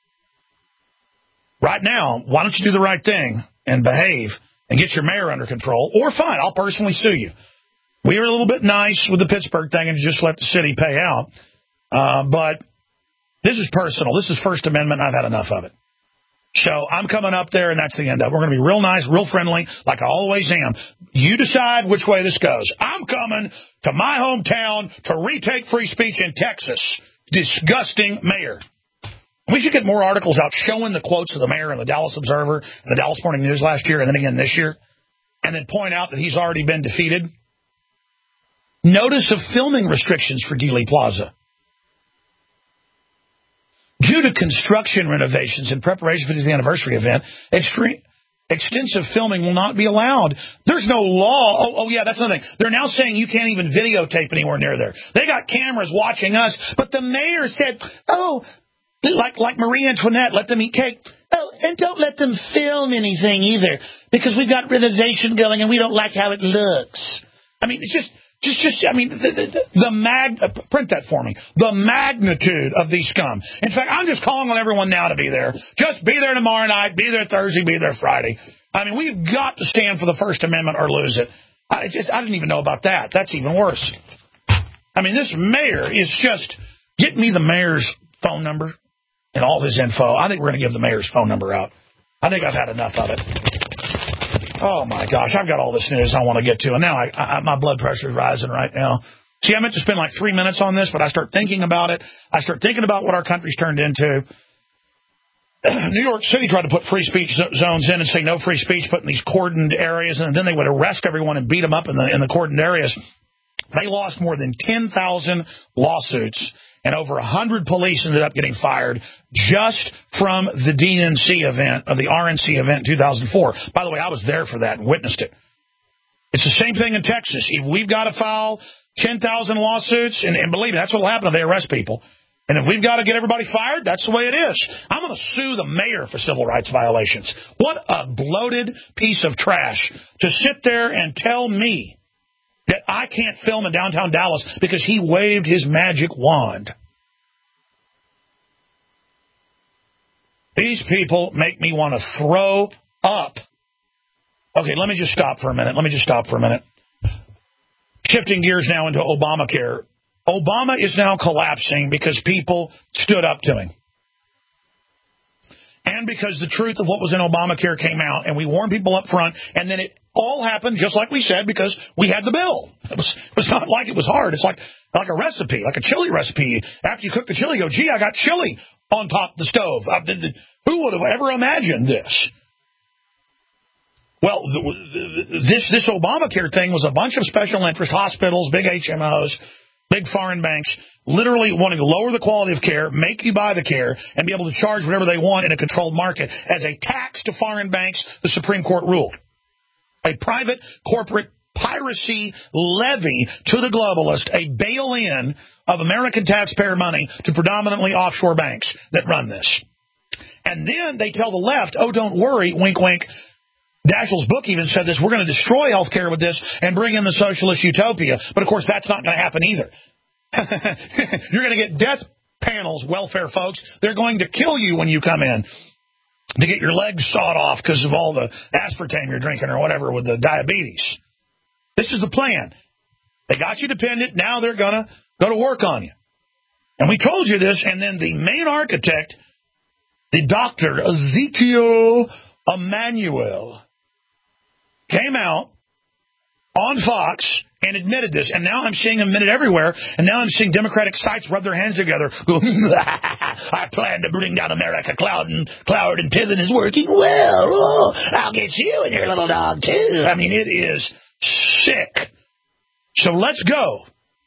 right now, why don't you do the right thing and behave and get your mayor under control? Or fine, I'll personally sue you. We were a little bit nice with the Pittsburgh thing and just let the city pay out. Uh, but this is personal. This is First Amendment. I've had enough of it. So I'm coming up there, and that's the end of it. We're going to be real nice, real friendly, like I always am. You decide which way this goes. I'm coming to my hometown to retake free speech in Texas. Disgusting mayor. We should get more articles out showing the quotes of the mayor in the Dallas Observer and the Dallas Morning News last year and then again this year, and then point out that he's already been defeated. Notice of filming restrictions for Dealey Plaza. Due to construction renovations in preparation for the anniversary event, extreme, extensive filming will not be allowed. There's no law. Oh, oh, yeah, that's another thing. They're now saying you can't even videotape anywhere near there. They got cameras watching us, but the mayor said, oh, like like Marie Antoinette, let them eat cake. Oh, and don't let them film anything either, because we've got renovation going and we don't like how it looks. I mean, it's just... Just, just, I mean, the, the, the mag, uh, print that for me. The magnitude of these scum. In fact, I'm just calling on everyone now to be there. Just be there tomorrow night, be there Thursday, be there Friday. I mean, we've got to stand for the First Amendment or lose it. I just, I didn't even know about that. That's even worse. I mean, this mayor is just, get me the mayor's phone number and all his info. I think we're going to give the mayor's phone number out. I think I've had enough of it. Oh, my gosh, I've got all this news I want to get to, and now I, I, my blood pressure is rising right now. See, I meant to spend like three minutes on this, but I start thinking about it. I start thinking about what our country's turned into. New York City tried to put free speech zones in and say no free speech, put in these cordoned areas, and then they would arrest everyone and beat them up in the, in the cordoned areas. They lost more than ten thousand lawsuits, and over one hundred police ended up getting fired just from the D N C event, of the R N C event in two thousand four. By the way, I was there for that and witnessed it. It's the same thing in Texas. If we've got to file ten thousand lawsuits, and, and believe me, that's what will happen if they arrest people. And if we've got to get everybody fired, that's the way it is. I'm going to sue the mayor for civil rights violations. What a bloated piece of trash to sit there and tell me that I can't film in downtown Dallas because he waved his magic wand. These people make me want to throw up. Okay, let me just stop for a minute. Let me just stop for a minute. Shifting gears now into Obamacare. Obama is now collapsing because people stood up to him. And because the truth of what was in Obamacare came out, and we warned people up front, and then it all happened just like we said because we had the bill. It was, it was not like it was hard. It's like, like a recipe, like a chili recipe. After you cook the chili, you go, gee, I got chili on top of the stove. I, the, the, who would have ever imagined this? Well, the, the, this, this Obamacare thing was a bunch of special interest hospitals, big H M Os, big foreign banks, literally wanting to lower the quality of care, make you buy the care, and be able to charge whatever they want in a controlled market as a tax to foreign banks, the Supreme Court ruled. A private corporate piracy levy to the globalist, a bail-in of American taxpayer money to predominantly offshore banks that run this. And then they tell the left, oh, don't worry, wink, wink. Daschle's book even said this, we're going to destroy health care with this and bring in the socialist utopia. But, of course, that's not going to happen either. You're going to get death panels, welfare folks. They're going to kill you when you come in to get your legs sawed off because of all the aspartame you're drinking or whatever with the diabetes. This is the plan. They got you dependent. Now they're going to go to work on you. And we told you this, and then the main architect, the Doctor Ezekiel Emanuel, came out on Fox and admitted this, and now I'm seeing him admitted everywhere, and now I'm seeing Democratic sites rub their hands together, go, I plan to bring down America. Cloud and Cloud and Piven is working well. Oh, I'll get you and your little dog, too. I mean, it is sick. So let's go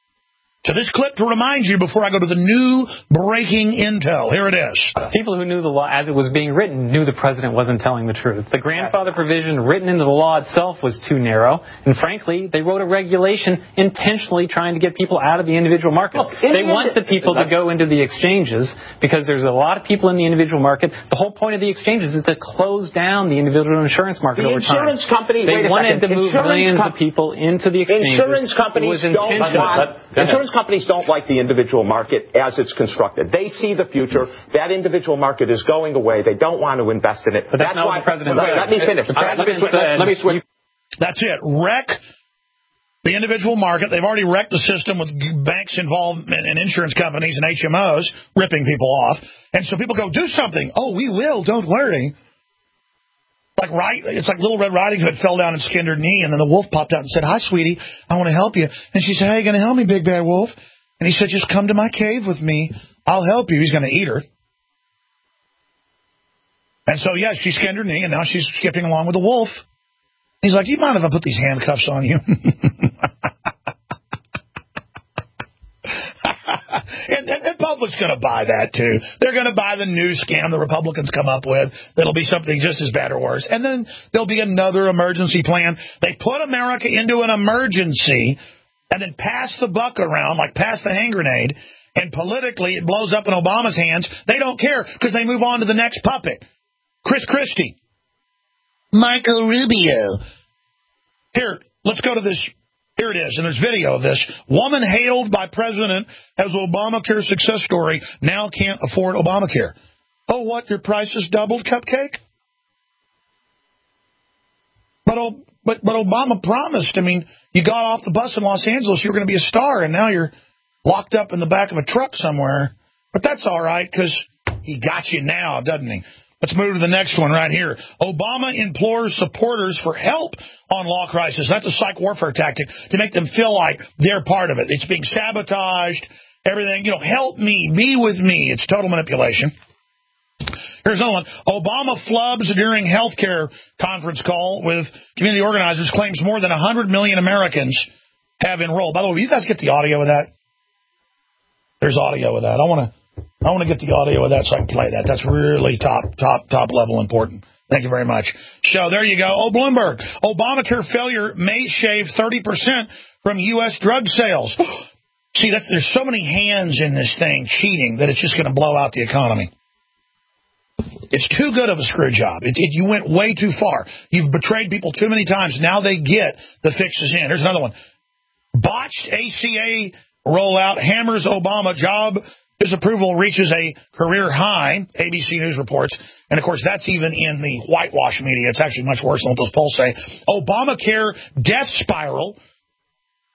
to this clip to remind you before I go to the new breaking intel. Here it is. People who knew the law as it was being written knew the president wasn't telling the truth. The grandfather provision written into the law itself was too narrow, and frankly, they wrote a regulation intentionally trying to get people out of the individual market. Look, they want the people to go into the exchanges because there's a lot of people in the individual market. The whole point of the exchanges is to close down the individual insurance market the over time. Insurance company, they wait a wanted second. to move insurance millions com- of people into the exchanges. Insurance companies don't want, insurance companies don't like the individual market as it's constructed. They see the future. That individual market is going away. They don't want to invest in it. But that's, that's not why, what the president let, said. let me finish. The Right, let, me switch, said, let me switch. That's it. Wreck the individual market. They've already wrecked the system with banks involved and insurance companies and H M Os ripping people off. And so people go, do something. Oh, we will. Don't worry. Like right, it's like Little Red Riding Hood fell down and skinned her knee, and then the wolf popped out and said, hi, sweetie, I want to help you. And she said, how are you going to help me, big bad wolf? And he said, just come to my cave with me. I'll help you. He's going to eat her. And so, yeah, she skinned her knee, and now she's skipping along with the wolf. He's like, you mind if I put these handcuffs on you? and, and the public's going to buy that, too. They're going to buy the new scam the Republicans come up with that'll be something just as bad or worse. And then there'll be another emergency plan. They put America into an emergency and then pass the buck around, like pass the hand grenade, and politically it blows up in Obama's hands. They don't care because they move on to the next puppet. Chris Christie. Marco Rubio. Here, let's go to this. Here it is, and there's video of this. Woman hailed by president as Obamacare success story now can't afford Obamacare. Oh, what, your prices doubled, cupcake? But, but, but Obama promised, I mean, you got off the bus in Los Angeles, you were going to be a star, and now you're locked up in the back of a truck somewhere. But that's all right, because he got you now, doesn't he? Let's move to the next one right here. Obama implores supporters for help on law crisis. That's a psych warfare tactic to make them feel like they're part of it. It's being sabotaged, everything. You know, help me, be with me. It's total manipulation. Here's another one. Obama flubs during health care conference call with community organizers, claims more than one hundred million Americans have enrolled. By the way, will you guys get the audio of that? There's audio of that. I want to I want to get the audio of that so I can play that. That's really top, top, top level important. Thank you very much. So there you go. Oh, Bloomberg. Obamacare failure may shave thirty percent from U S drug sales. See, that's, there's so many hands in this thing cheating that it's just going to blow out the economy. It's too good of a screw job. It, it, you went way too far. You've betrayed people too many times. Now they get the fixes in. Here's another one. Botched A C A rollout hammers Obama job. Disapproval reaches a career high, A B C News reports. And, of course, that's even in the whitewash media. It's actually much worse than what those polls say. Obamacare death spiral.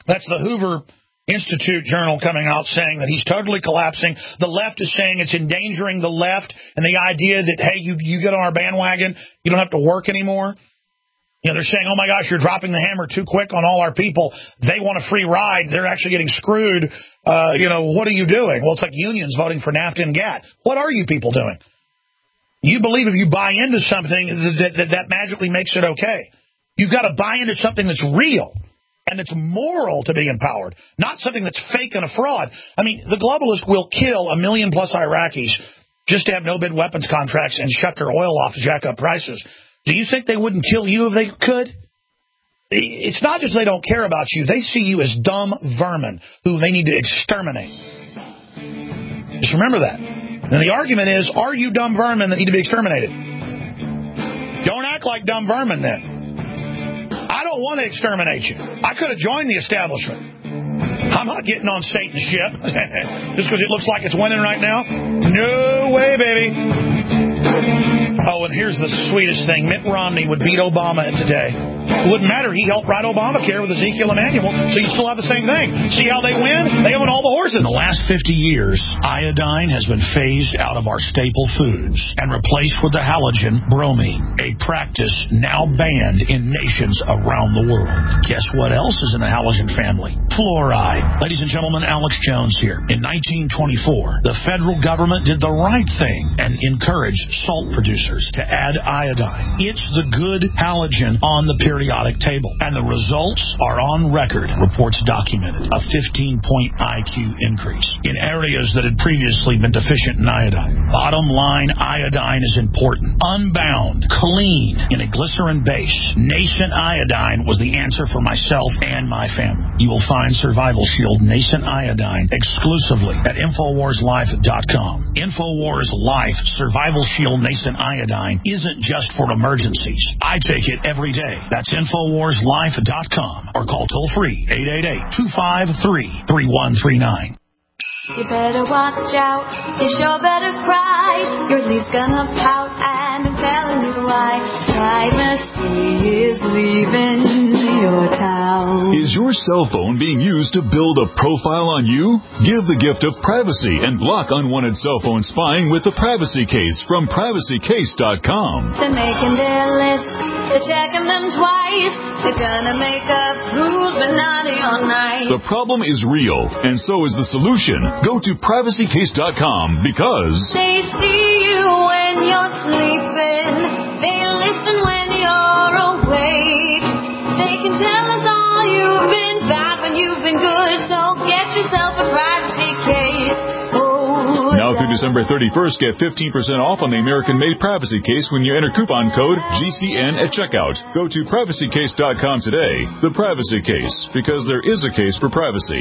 That's the Hoover Institute Journal coming out saying that he's totally collapsing. The left is saying it's endangering the left and the idea that, hey, you, you get on our bandwagon, you don't have to work anymore. You know, they're saying, oh, my gosh, you're dropping the hammer too quick on all our people. They want a free ride. They're actually getting screwed. Uh, you know, what are you doing? Well, it's like unions voting for NAFTA and GATT. What are you people doing? You believe if you buy into something that that, that magically makes it okay. You've got to buy into something that's real and that's moral to be empowered, not something that's fake and a fraud. I mean, the globalists will kill a million plus Iraqis just to have no-bid weapons contracts and shut their oil off to jack up prices. Do you think they wouldn't kill you if they could? It's not just they don't care about you. They see you as dumb vermin who they need to exterminate. Just remember that. And the argument is, are you dumb vermin that need to be exterminated? Don't act like dumb vermin then. I don't want to exterminate you. I could have joined the establishment. I'm not getting on Satan's ship just because it looks like it's winning right now. No way, baby. Oh, and here's the sweetest thing. Mitt Romney would beat Obama today. It wouldn't matter. He helped write Obamacare with Ezekiel Emanuel, so you still have the same thing. See how they win? They own all the horses. In the last fifty years, iodine has been phased out of our staple foods and replaced with the halogen bromine, a practice now banned in nations around the world. Guess what else is in the halogen family? Fluoride. Ladies and gentlemen, Alex Jones here. In nineteen twenty-four, the federal government did the right thing and encouraged salt producers to add iodine. It's the good halogen on the periodic table, and the results are on record. Reports documented a fifteen-point I Q increase in areas that had previously been deficient in iodine. Bottom line, iodine is important. Unbound, clean, in a glycerin base. Nascent iodine was the answer for myself and my family. You will find Survival Shield Nascent Iodine exclusively at Infowars Life dot com. Infowars Life Survival Shield Nascent Iodine isn't just for emergencies. I take it every day. That's Infowars Life dot com or call toll-free eight eight eight, two five three, three one three nine. You better watch out, you sure better cry. Your leaf's gonna pout, and I'm telling you why. Privacy is leaving your town. Is your cell phone being used to build a profile on you? Give the gift of privacy and block unwanted cell phone spying with the Privacy Case from privacy case dot com. They're making their list, they're checking them twice. They're gonna make up rules, but naughty all night. The problem is real, and so is the solution. Go to privacy case dot com because they see you when you're sleeping. They listen when you're awake. They can tell us all you've been bad when you've been good. So get yourself a privacy case. Oh, now through December thirty-first, get fifteen percent off on the American-made Privacy Case when you enter coupon code G C N at checkout. Go to privacy case dot com today. The Privacy Case, because there is a case for privacy.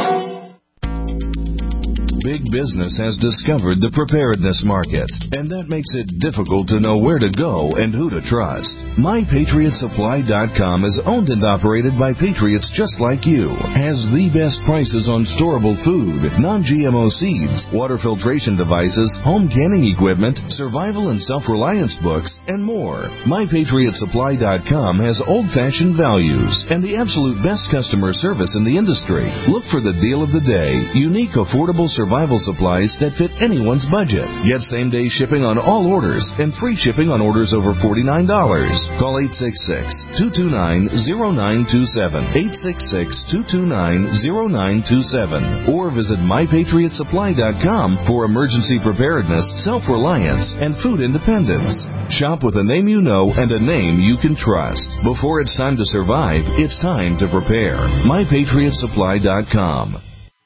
Big business has discovered the preparedness market, and that makes it difficult to know where to go and who to trust. my patriot supply dot com is owned and operated by patriots just like you, has the best prices on storable food, non-G M O seeds, water filtration devices, home canning equipment, survival and self-reliance books, and more. my patriot supply dot com has old-fashioned values and the absolute best customer service in the industry. Look for the deal of the day, unique, affordable survival supplies that fit anyone's budget. Get same-day shipping on all orders and free shipping on orders over forty-nine dollars. Call eight six six, two two nine, zero nine two seven, eight six six, two two nine, zero nine two seven, or visit my patriot supply dot com for emergency preparedness, self-reliance, and food independence. Shop with a name you know and a name you can trust. Before it's time to survive, it's time to prepare. my patriot supply dot com.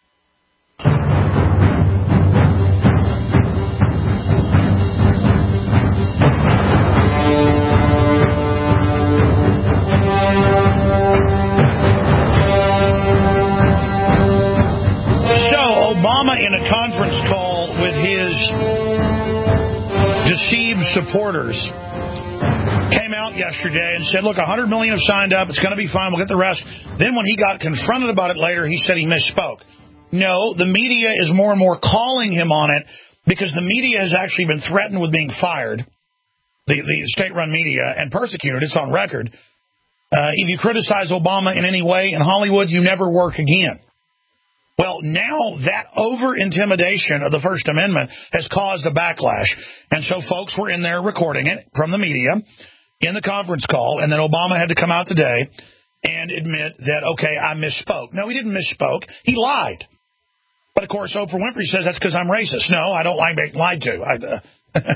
In a conference call with his deceived supporters, came out yesterday and said, look, one hundred million have signed up. It's going to be fine. We'll get the rest. Then when he got confronted about it later, he said he misspoke. No, the media is more and more calling him on it because the media has actually been threatened with being fired, the, the state-run media, and persecuted. It's on record. Uh, if you criticize Obama in any way in Hollywood, you never work again. Well, now that over-intimidation of the First Amendment has caused a backlash. And so folks were in there recording it from the media in the conference call, and then Obama had to come out today and admit that, okay, I misspoke. No, he didn't misspoke. He lied. But, of course, Oprah Winfrey says that's because I'm racist. No, I don't like being lied to. I, uh,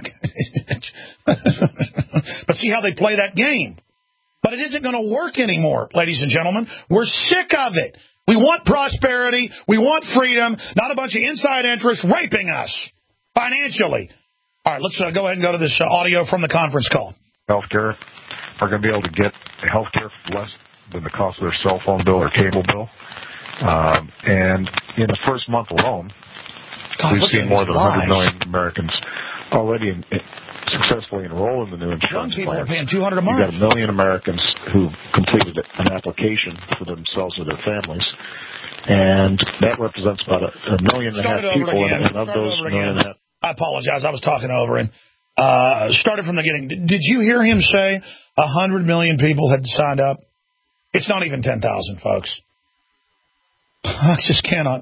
but see how they play that game. But it isn't going to work anymore, ladies and gentlemen. We're sick of it. We want prosperity. We want freedom, not a bunch of inside interests raping us financially. All right, let's uh, go ahead and go to this uh, audio from the conference call. Healthcare are going to be able to get healthcare for less than the cost of their cell phone bill or cable bill. Um, and in the first month alone, God, we've seen more than one hundred million Americans already in, in, successfully enroll in the new insurance Young people plan. are paying two hundred dollars a month. You've got a million Americans who completed an application for themselves or their families. And that represents about a, a million and a half people. And, and of those million and a half. I apologize. I was talking over and uh, started from the beginning. Did you hear him say one hundred million people had signed up? It's not even ten thousand, folks. I just cannot.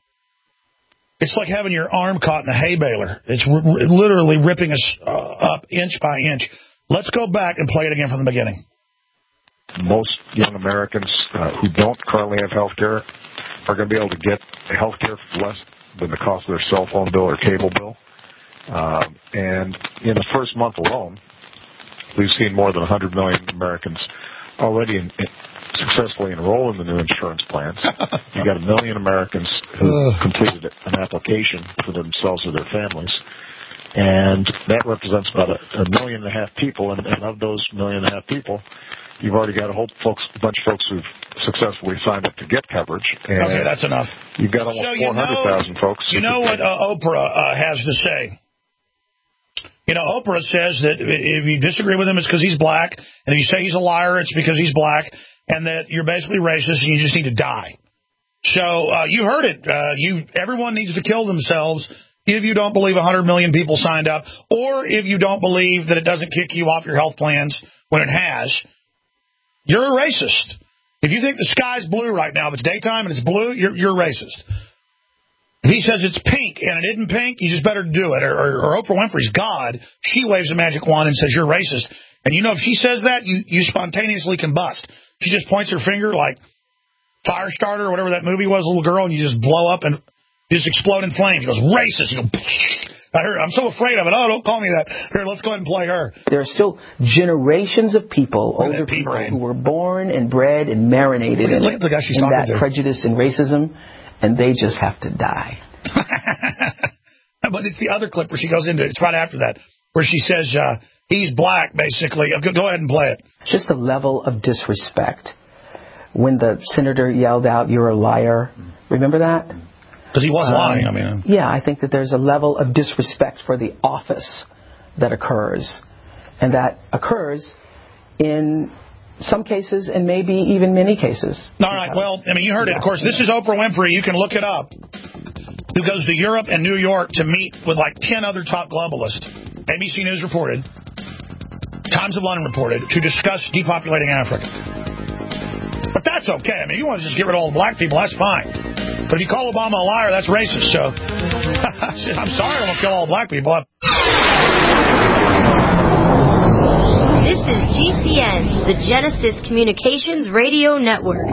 It's like having your arm caught in a hay baler. It's r- literally ripping us uh, up inch by inch. Let's go back and play it again from the beginning. Most young Americans uh, who don't currently have health care are going to be able to get health care for less than the cost of their cell phone bill or cable bill. Um, and in the first month alone, we've seen more than one hundred million Americans already in, in successfully enroll in the new insurance plans. You've got a million Americans who completed an application for themselves or their families. And that represents about a, a million and a half people. And, and of those million and a half people, you've already got a whole folks, a bunch of folks who've successfully signed up to get coverage. And okay, that's enough. You've got almost so four hundred thousand folks. You know what uh, Oprah uh, has to say? You know, Oprah says that if you disagree with him, it's because he's black. And if you say he's a liar, it's because he's black. And that you're basically racist and you just need to die. So uh, you heard it. Uh, you everyone needs to kill themselves if you don't believe one hundred million people signed up, or if you don't believe that it doesn't kick you off your health plans when it has. You're a racist. If you think the sky's blue right now, if it's daytime and it's blue, you're, you're racist. If he says it's pink and it isn't pink, you just better do it. Or, or, or Oprah Winfrey's God, she waves a magic wand and says you're racist. And you know if she says that, you, you spontaneously combust. She just points her finger like Firestarter or whatever that movie was, little girl, and you just blow up and you just explode in flames. She goes, racist. You go, I heard, I'm so afraid of it. Oh, don't call me that. Here, let's go ahead and play her. There are still generations of people, look older people, who were born and bred and marinated look, in, look at the guy she's in talking that to. prejudice and racism, and they just have to die. But it's the other clip where she goes into it. It's right after that, where she says uh, he's black, basically. Go, go ahead and play it. Just a level of disrespect. When the senator yelled out, "You're a liar," remember that? Because he was um, lying. I mean, yeah, I think that there's a level of disrespect for the office that occurs, and that occurs in some cases and maybe even many cases. All right. Well, I mean, you heard it. Of course, this is Oprah Winfrey. You can look it up. Who goes to Europe and New York to meet with like ten other top globalists. A B C News reported, Times of London reported, to discuss depopulating Africa. But that's okay. I mean, you want to just get rid of all the black people, that's fine. But if you call Obama a liar, that's racist. So I'm sorry I won't kill all the black people. This is G C N, the Genesis Communications Radio Network.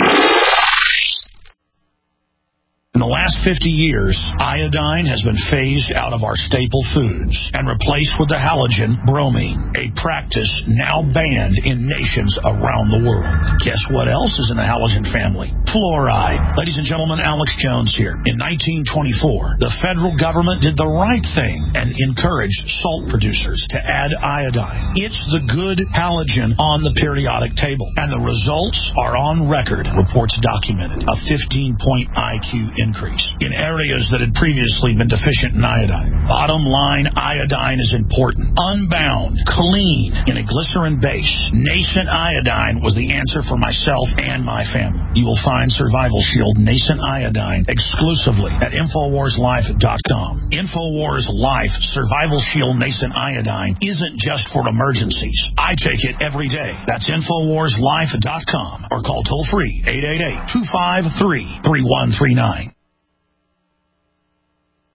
In the last fifty years, iodine has been phased out of our staple foods and replaced with the halogen bromine, a practice now banned in nations around the world. Guess what else is in the halogen family? Fluoride. Ladies and gentlemen, Alex Jones here. In nineteen twenty-four, the federal government did the right thing and encouraged salt producers to add iodine. It's the good halogen on the periodic table, and the results are on record. Reports documented a fifteen-point I Q increase. increase in areas that had previously been deficient in iodine. Bottom line, iodine is important. Unbound, clean, in a glycerin base, Nascent Iodine was the answer for myself and my family. You will find Survival Shield Nascent Iodine exclusively at Infowars Life dot com. Infowars Life Survival Shield Nascent Iodine isn't just for emergencies. I take it every day. That's Infowars Life dot com or call toll free eight eight eight, two five three, three one three nine.